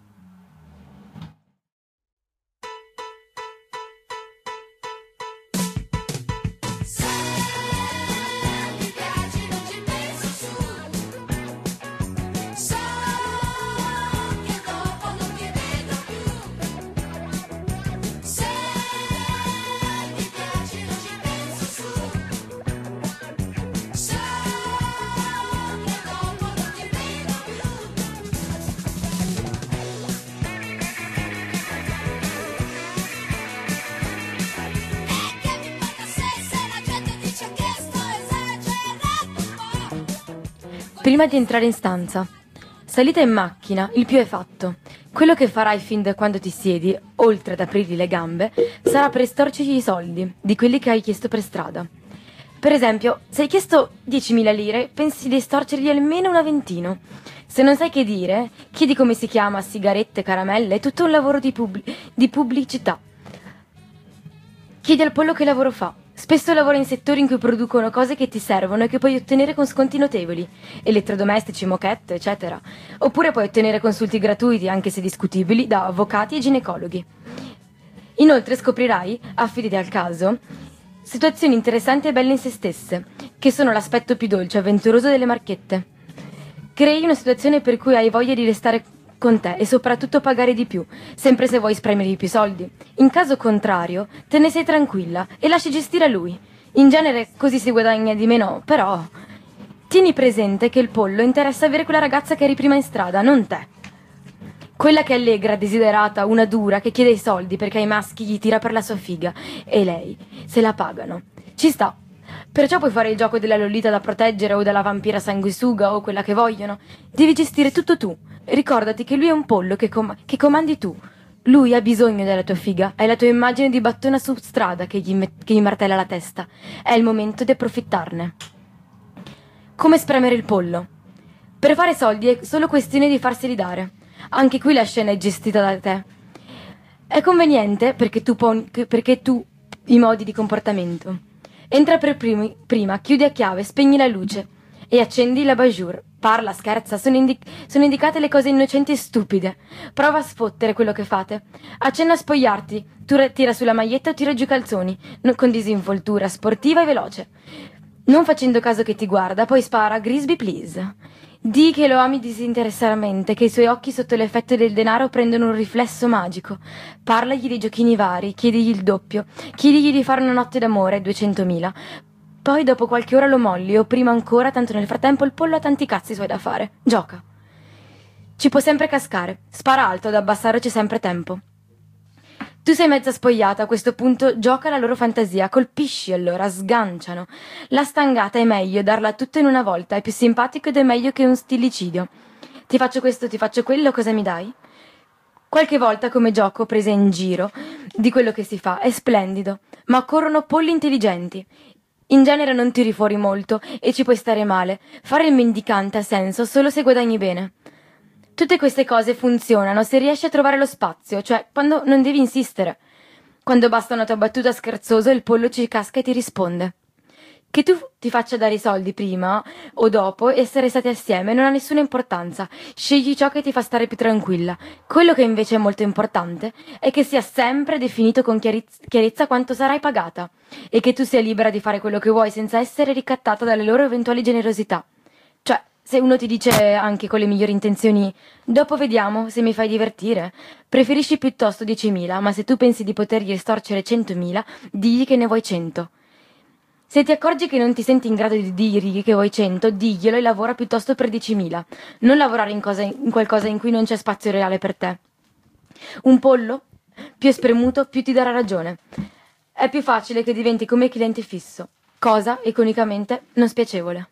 Prima di entrare in stanza, salita in macchina, il più è fatto. Quello che farai fin da quando ti siedi, oltre ad aprirgli le gambe, sarà per estorcergli i soldi, di quelli che hai chiesto per strada. Per esempio, se hai chiesto diecimila lire, pensi di estorcergli almeno una ventina. Se non sai che dire, chiedi come si chiama, sigarette, caramelle, è tutto un lavoro di, pub- di pubblicità. Chiedi al pollo che lavoro fa. Spesso lavora in settori in cui producono cose che ti servono e che puoi ottenere con sconti notevoli, elettrodomestici, moquette, eccetera. Oppure puoi ottenere consulti gratuiti, anche se discutibili, da avvocati e ginecologhi. Inoltre scoprirai, affidati al caso, situazioni interessanti e belle in se stesse, che sono l'aspetto più dolce e avventuroso delle marchette. Crei una situazione per cui hai voglia di restare con te e soprattutto pagare di più, sempre se vuoi spremergli più soldi. In caso contrario, te ne sei tranquilla e lasci gestire a lui. In genere così si guadagna di meno, però tieni presente che il pollo interessa avere quella ragazza che eri prima in strada, non te. Quella che è allegra, desiderata, una dura, che chiede i soldi perché ai maschi gli tira per la sua figa, e lei se la pagano. Ci sta. Perciò puoi fare il gioco della Lolita da proteggere o della vampira sanguisuga o quella che vogliono. Devi gestire tutto tu. Ricordati che lui è un pollo che, com- che comandi tu. Lui ha bisogno della tua figa. È la tua immagine di battona su strada che gli, met- che gli martella la testa. È il momento di approfittarne. Come spremere il pollo? Per fare soldi è solo questione di farseli dare. Anche qui la scena è gestita da te. È conveniente perché tu, pon- perché tu i modi di comportamento. Entra per primi, prima, chiudi a chiave, spegni la luce e accendi la bajour. Parla, scherza, sono, indi- sono indicate le cose innocenti e stupide. Prova a sfottere quello che fate. Accenna a spogliarti, tu re- tira sulla maglietta o tira giù i calzoni, no- con disinvoltura, sportiva e veloce. Non facendo caso che ti guarda, poi spara, Grisby please. Di che lo ami disinteressatamente, che i suoi occhi sotto l'effetto del denaro prendono un riflesso magico. Parlagli di giochini vari, chiedigli il doppio, chiedigli di fare una notte d'amore, duecentomila. Poi dopo qualche ora lo molli, o prima ancora, tanto nel frattempo il pollo ha tanti cazzi suoi da fare. Gioca. Ci può sempre cascare. Spara alto, ad abbassare c'è sempre tempo. Tu sei mezza spogliata, a questo punto gioca la loro fantasia, colpisci allora, sganciano. La stangata è meglio, darla tutta in una volta, è più simpatico ed è meglio che un stillicidio. Ti faccio questo, ti faccio quello, cosa mi dai? Qualche volta come gioco, presa in giro, di quello che si fa, è splendido, ma occorrono polli intelligenti. In genere non tiri fuori molto e ci puoi stare male. Fare il mendicante ha senso solo se guadagni bene. Tutte queste cose funzionano se riesci a trovare lo spazio, cioè quando non devi insistere. Quando basta una tua battuta scherzosa il pollo ci casca e ti risponde. Che tu ti faccia dare i soldi prima o dopo, essere stati assieme non ha nessuna importanza. Scegli ciò che ti fa stare più tranquilla. Quello che invece è molto importante è che sia sempre definito con chiariz- chiarezza quanto sarai pagata e che tu sia libera di fare quello che vuoi senza essere ricattata dalle loro eventuali generosità. Cioè, se uno ti dice anche con le migliori intenzioni dopo vediamo se mi fai divertire, preferisci piuttosto diecimila, ma se tu pensi di potergli estorcere centomila, digli che ne vuoi cento. Se ti accorgi che non ti senti in grado di dirgli che vuoi cento, diglielo e lavora piuttosto per diecimila. Non lavorare in, cosa, in qualcosa in cui non c'è spazio reale per te. Un pollo, più è spremuto, più ti darà ragione. È più facile che diventi come cliente fisso, cosa, iconicamente, non spiacevole.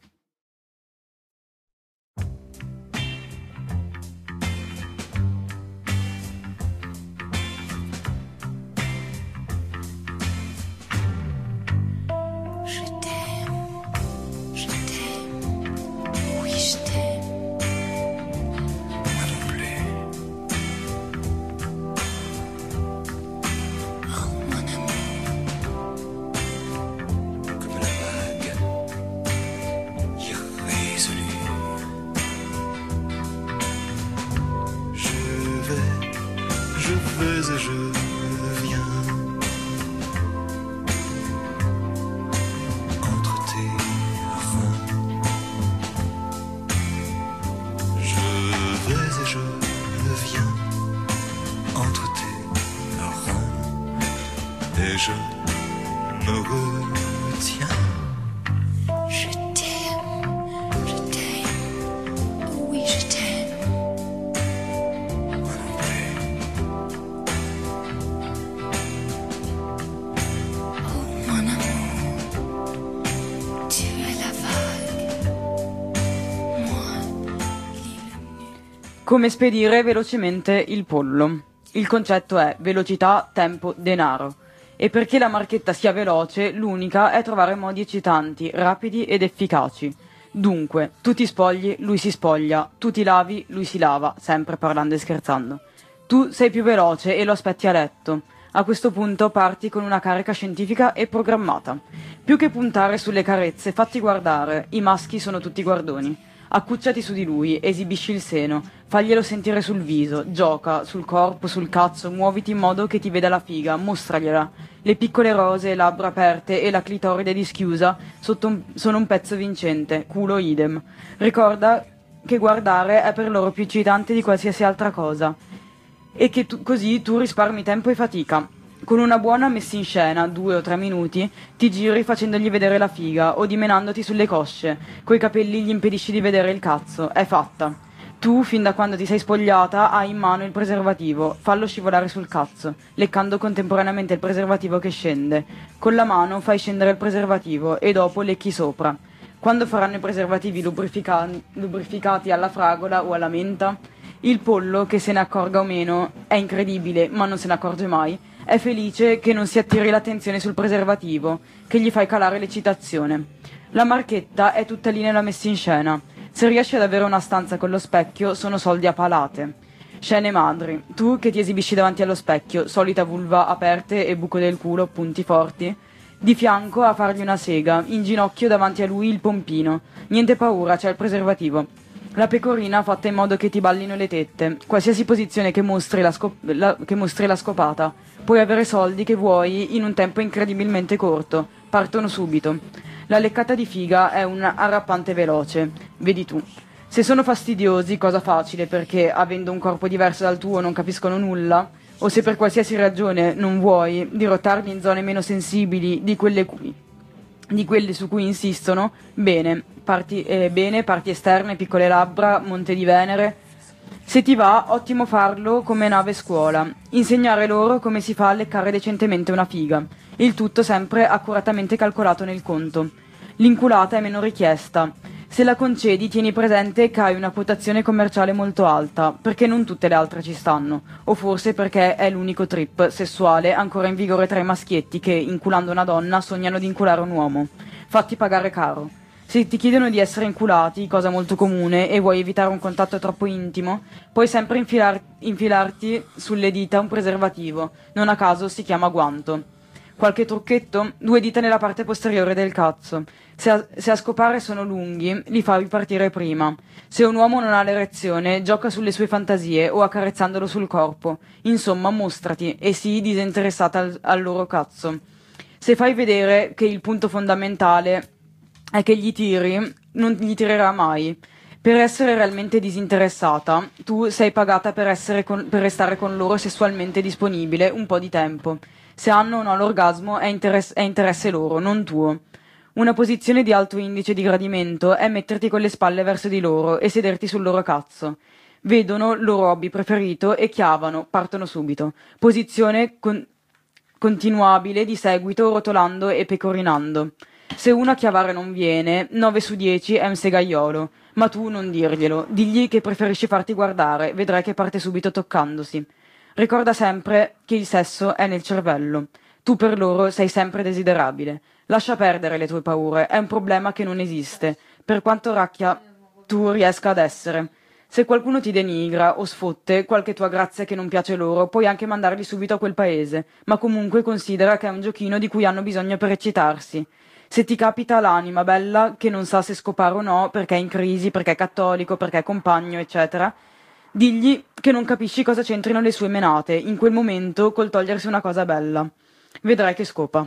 Je me retiens. Je t'aime, je t'aime, oui je t'aime. Moi non plus. Oh mon amour, tu es la vague, moi l'île nue. Come spedire velocemente il pollo. Il concetto è velocità, tempo, denaro. E perché la marchetta sia veloce, l'unica è trovare modi eccitanti, rapidi ed efficaci. Dunque, tu ti spogli, lui si spoglia, tu ti lavi, lui si lava, sempre parlando e scherzando. Tu sei più veloce e lo aspetti a letto. A questo punto parti con una carica scientifica e programmata. Più che puntare sulle carezze, fatti guardare, i maschi sono tutti guardoni. Accucciati su di lui, esibisci il seno, faglielo sentire sul viso, gioca, sul corpo, sul cazzo, muoviti in modo che ti veda la figa, mostragliela. Le piccole rose, labbra aperte e la clitoride dischiusa sotto un, sono un pezzo vincente, culo idem. Ricorda che guardare è per loro più eccitante di qualsiasi altra cosa e che tu, così tu risparmi tempo e fatica. Con una buona messa in scena, due o tre minuti, ti giri facendogli vedere la figa o dimenandoti sulle cosce, coi capelli gli impedisci di vedere il cazzo, è fatta. Tu, fin da quando ti sei spogliata, hai in mano il preservativo, fallo scivolare sul cazzo, leccando contemporaneamente il preservativo che scende. Con la mano fai scendere il preservativo e dopo lecchi sopra. Quando faranno i preservativi lubrifica- lubrificati alla fragola o alla menta, il pollo, che se ne accorga o meno, è incredibile, ma non se ne accorge mai, è felice che non si attiri l'attenzione sul preservativo, che gli fai calare l'eccitazione. La marchetta è tutta lì nella messa in scena. Se riesci ad avere una stanza con lo specchio, sono soldi a palate. Scene madri. Tu che ti esibisci davanti allo specchio, solita vulva aperte e buco del culo, punti forti. Di fianco a fargli una sega, in ginocchio davanti a lui il pompino. Niente paura, c'è il preservativo. La pecorina fatta in modo che ti ballino le tette. Qualsiasi posizione che mostri la, scop- la, che mostri la scopata. Puoi avere soldi che vuoi in un tempo incredibilmente corto. Partono subito. La leccata di figa è un arrappante veloce. Vedi tu. Se sono fastidiosi, cosa facile perché, avendo un corpo diverso dal tuo, non capiscono nulla, o se per qualsiasi ragione non vuoi dirottarli in zone meno sensibili di quelle, cui, di quelle su cui insistono, bene, parti, eh, bene, parti esterne, piccole labbra, Monte di Venere. Se ti va, ottimo farlo come nave scuola, insegnare loro come si fa a leccare decentemente una figa, il tutto sempre accuratamente calcolato nel conto. L'inculata è meno richiesta. Se la concedi, tieni presente che hai una quotazione commerciale molto alta, perché non tutte le altre ci stanno, o forse perché è l'unico trip sessuale ancora in vigore tra i maschietti che, inculando una donna, sognano di inculare un uomo. Fatti pagare caro. Se ti chiedono di essere inculati, cosa molto comune, e vuoi evitare un contatto troppo intimo, puoi sempre infilar- infilarti sulle dita un preservativo, non a caso si chiama guanto. Qualche trucchetto? Due dita nella parte posteriore del cazzo. Se a, se a scopare sono lunghi, li fa ripartire prima. Se un uomo non ha l'erezione, gioca sulle sue fantasie o accarezzandolo sul corpo. Insomma, mostrati e sii disinteressata al, al loro cazzo. Se fai vedere che il punto fondamentale è che gli tiri, non gli tirerà mai. Per essere realmente disinteressata, tu sei pagata per, essere con, per restare con loro sessualmente disponibile un po' di tempo. Se hanno o no l'orgasmo è, interess- è interesse loro, non tuo. Una posizione di alto indice di gradimento è metterti con le spalle verso di loro e sederti sul loro cazzo. Vedono il loro hobby preferito e chiavano, partono subito. Posizione con- continuabile di seguito, rotolando e pecorinando. Se uno a chiavare non viene, nove su dieci è un segaiolo. Ma tu non dirglielo, digli che preferisci farti guardare, vedrai che parte subito toccandosi. Ricorda sempre che il sesso è nel cervello. Tu per loro sei sempre desiderabile. Lascia perdere le tue paure, è un problema che non esiste, per quanto racchia tu riesca ad essere. Se qualcuno ti denigra o sfotte qualche tua grazia che non piace loro, puoi anche mandarli subito a quel paese, ma comunque considera che è un giochino di cui hanno bisogno per eccitarsi. Se ti capita l'anima bella che non sa se scopare o no, perché è in crisi, perché è cattolico, perché è compagno, eccetera, digli che non capisci cosa c'entrino le sue menate in quel momento col togliersi una cosa bella. Vedrai che scopa.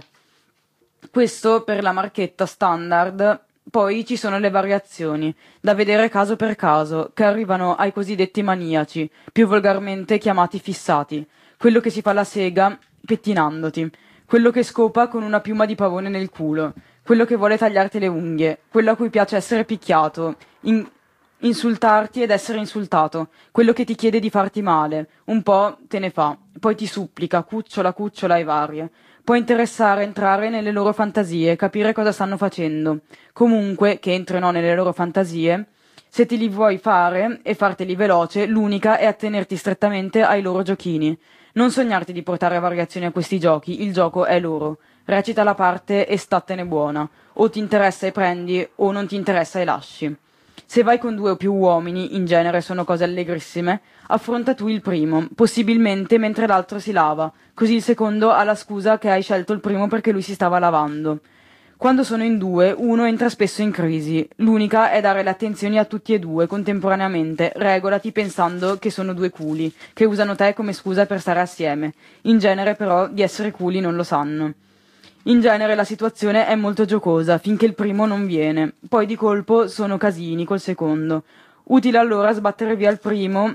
Questo per la marchetta standard. Poi ci sono le variazioni, da vedere caso per caso, che arrivano ai cosiddetti maniaci, più volgarmente chiamati fissati, quello che si fa la sega pettinandoti, quello che scopa con una piuma di pavone nel culo, quello che vuole tagliarti le unghie, quello a cui piace essere picchiato, in- insultarti ed essere insultato, quello che ti chiede di farti male, un po' te ne fa, poi ti supplica, cucciola, cucciola e varie. Può interessare entrare nelle loro fantasie, capire cosa stanno facendo. Comunque, che entrino nelle loro fantasie, se te li vuoi fare e farteli veloce, l'unica è attenerti strettamente ai loro giochini. Non sognarti di portare variazioni a questi giochi, il gioco è loro. Recita la parte e statene buona. O ti interessa e prendi, o non ti interessa e lasci. Se vai con due o più uomini, in genere sono cose allegrissime, affronta tu il primo, possibilmente mentre l'altro si lava, così il secondo ha la scusa che hai scelto il primo perché lui si stava lavando. Quando sono in due, uno entra spesso in crisi. L'unica è dare le attenzioni a tutti e due contemporaneamente. Regolati pensando che sono due culi, che usano te come scusa per stare assieme. In genere però di essere culi non lo sanno. In genere la situazione è molto giocosa finché il primo non viene, poi di colpo sono casini col secondo. Utile allora sbattere via il primo,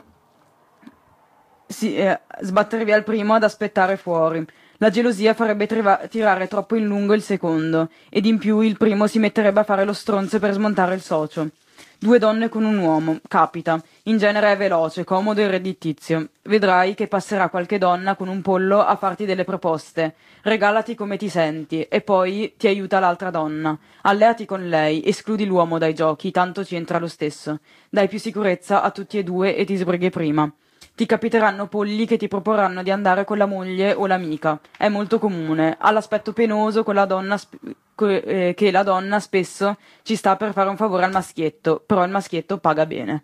sì, eh, sbattere via il primo ad aspettare fuori. La gelosia farebbe triva- tirare troppo in lungo il secondo, ed in più il primo si metterebbe a fare lo stronzo per smontare il socio. Due donne con un uomo, capita. In genere è veloce, comodo e redditizio. Vedrai che passerà qualche donna con un pollo a farti delle proposte. Regalati come ti senti e poi ti aiuta l'altra donna. Alleati con lei, escludi l'uomo dai giochi, tanto ci entra lo stesso. Dai più sicurezza a tutti e due e ti sbrighi prima. Ti capiteranno polli che ti proporranno di andare con la moglie o l'amica. È molto comune. Ha l'aspetto penoso con la donna sp- que- eh, che la donna spesso ci sta per fare un favore al maschietto, però il maschietto paga bene.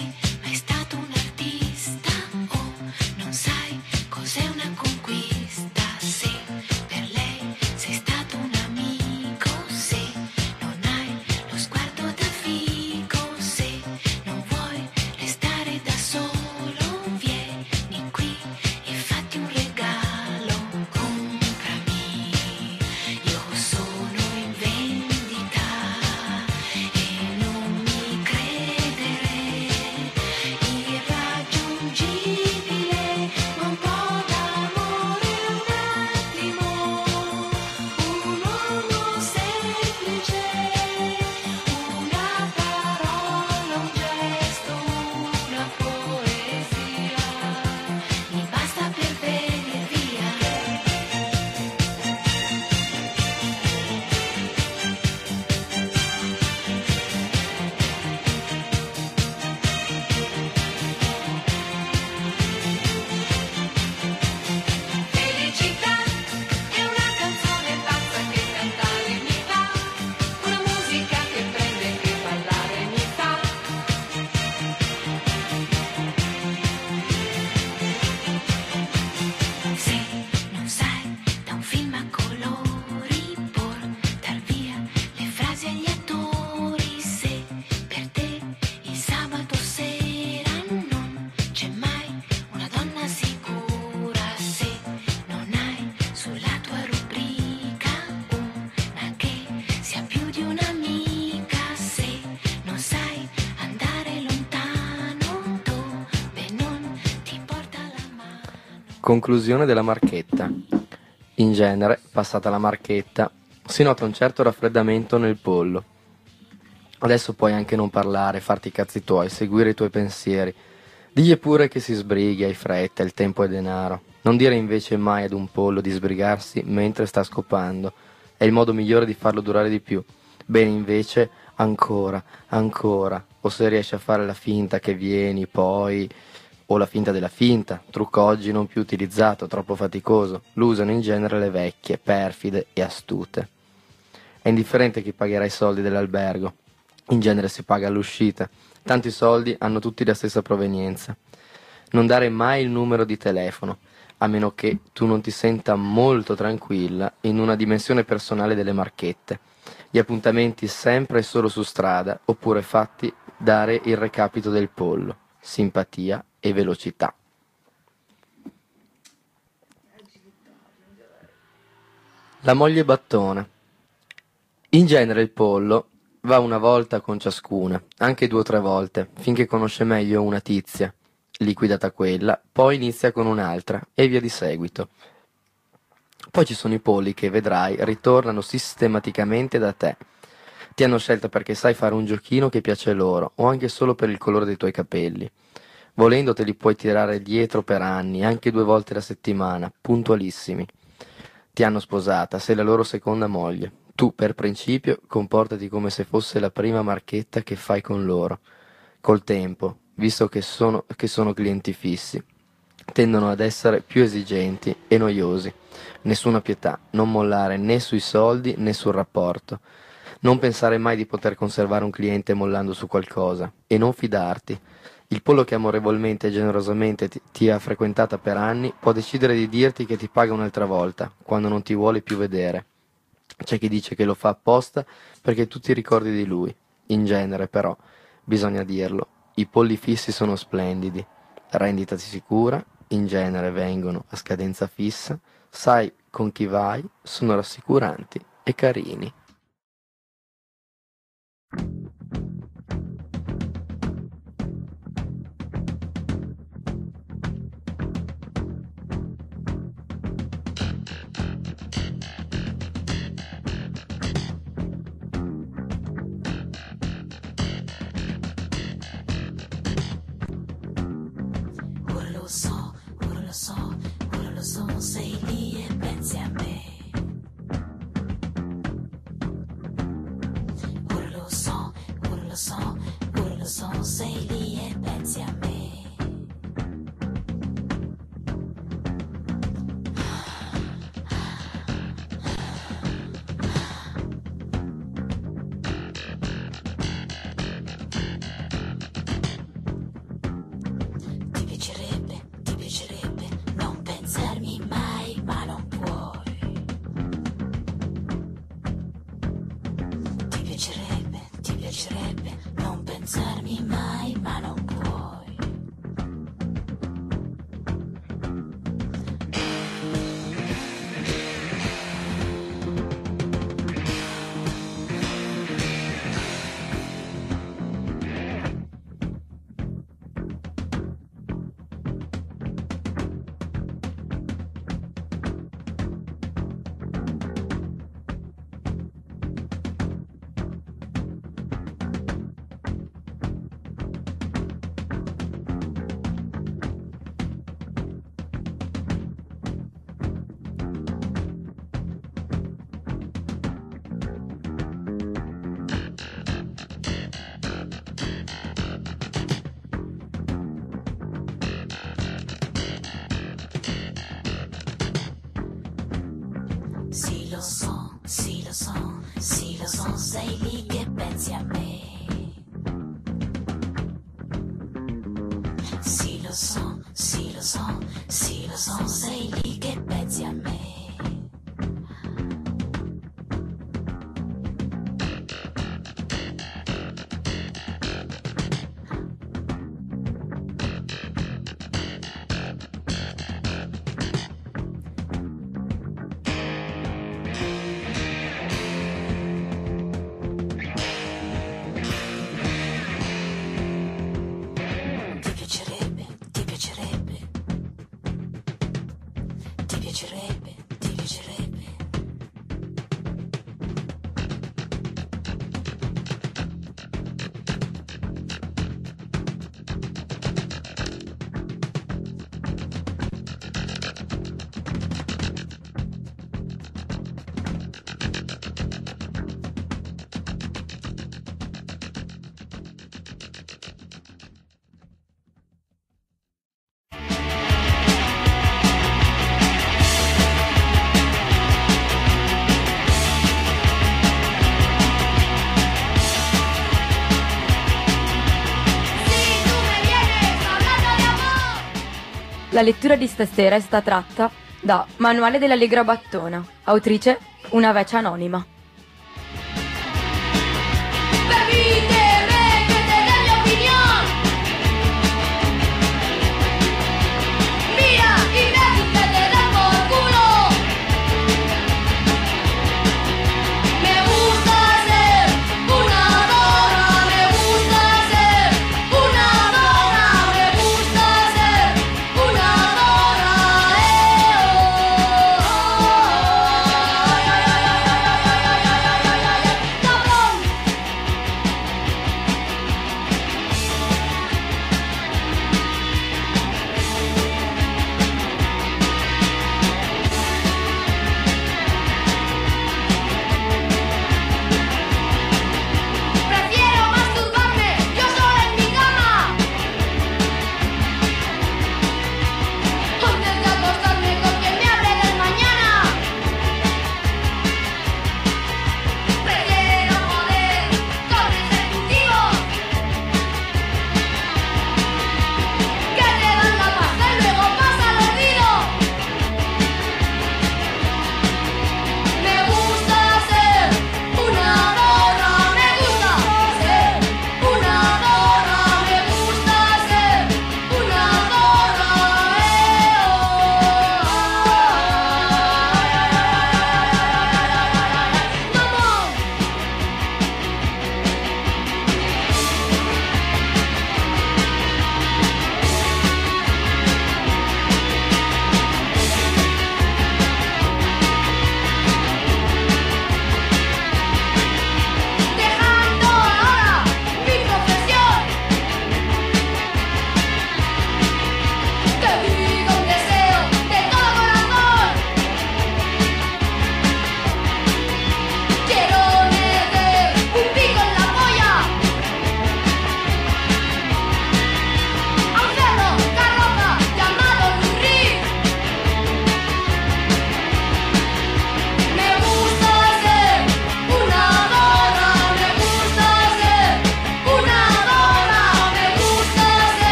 Cos'è una conquista? Conclusione della marchetta. In genere, passata la marchetta, si nota un certo raffreddamento nel pollo. Adesso puoi anche non parlare, farti i cazzi tuoi, seguire i tuoi pensieri. Digli pure che si sbrighi, hai fretta, il tempo è denaro. Non dire invece mai ad un pollo di sbrigarsi mentre sta scopando. È il modo migliore di farlo durare di più. Bene invece, ancora, ancora. O se riesci a fare la finta che vieni, poi... o la finta della finta, trucco oggi non più utilizzato, troppo faticoso. Lo usano in genere le vecchie, perfide e astute. È indifferente chi pagherà i soldi dell'albergo. In genere si paga all'uscita. Tanti soldi hanno tutti la stessa provenienza. Non dare mai il numero di telefono, a meno che tu non ti senta molto tranquilla in una dimensione personale delle marchette. Gli appuntamenti sempre e solo su strada, oppure fatti dare il recapito del pollo. Simpatia e velocità. La moglie battona. In genere il pollo va una volta con ciascuna, anche due o tre volte, finché conosce meglio una tizia. Liquidata quella, poi inizia con un'altra, e via di seguito. Poi ci sono i polli che, vedrai, ritornano sistematicamente da te. Ti hanno scelta perché sai fare un giochino che piace loro, o anche solo per il colore dei tuoi capelli. Volendo te li puoi tirare dietro per anni, anche due volte la settimana, puntualissimi. Ti hanno sposata, sei la loro seconda moglie. Tu, per principio, comportati come se fosse la prima marchetta che fai con loro. Col tempo, visto che sono, che sono clienti fissi, tendono ad essere più esigenti e noiosi. Nessuna pietà, non mollare né sui soldi né sul rapporto. Non pensare mai di poter conservare un cliente mollando su qualcosa, e non fidarti. Il pollo che amorevolmente e generosamente ti, ti ha frequentata per anni può decidere di dirti che ti paga un'altra volta, quando non ti vuole più vedere. C'è chi dice che lo fa apposta perché tu ti ricordi di lui. In genere, però, bisogna dirlo, i polli fissi sono splendidi. Renditati sicura, in genere vengono a scadenza fissa, sai con chi vai, sono rassicuranti e carini. Sei lì e pensi a me. Ora lo so, ora lo so, ora lo so, sei lì e pensi a me. Ti piacerebbe, ti piacerebbe non pensarmi mai, ma non puoi. Ti piacerebbe, ti piacerebbe non pensarmi mai, ma non puoi. Sì lo so, sì lo so, sì lo so, sei lì che pensi a me. Sì lo so, sì lo so, sì lo so, sei lì che pensi a me. Ti piacerebbe, ti piacerebbe piacerebbe, ti piacerebbe. La lettura di stasera è stata tratta da Manuale dell'Allegra Battona, autrice una vece anonima.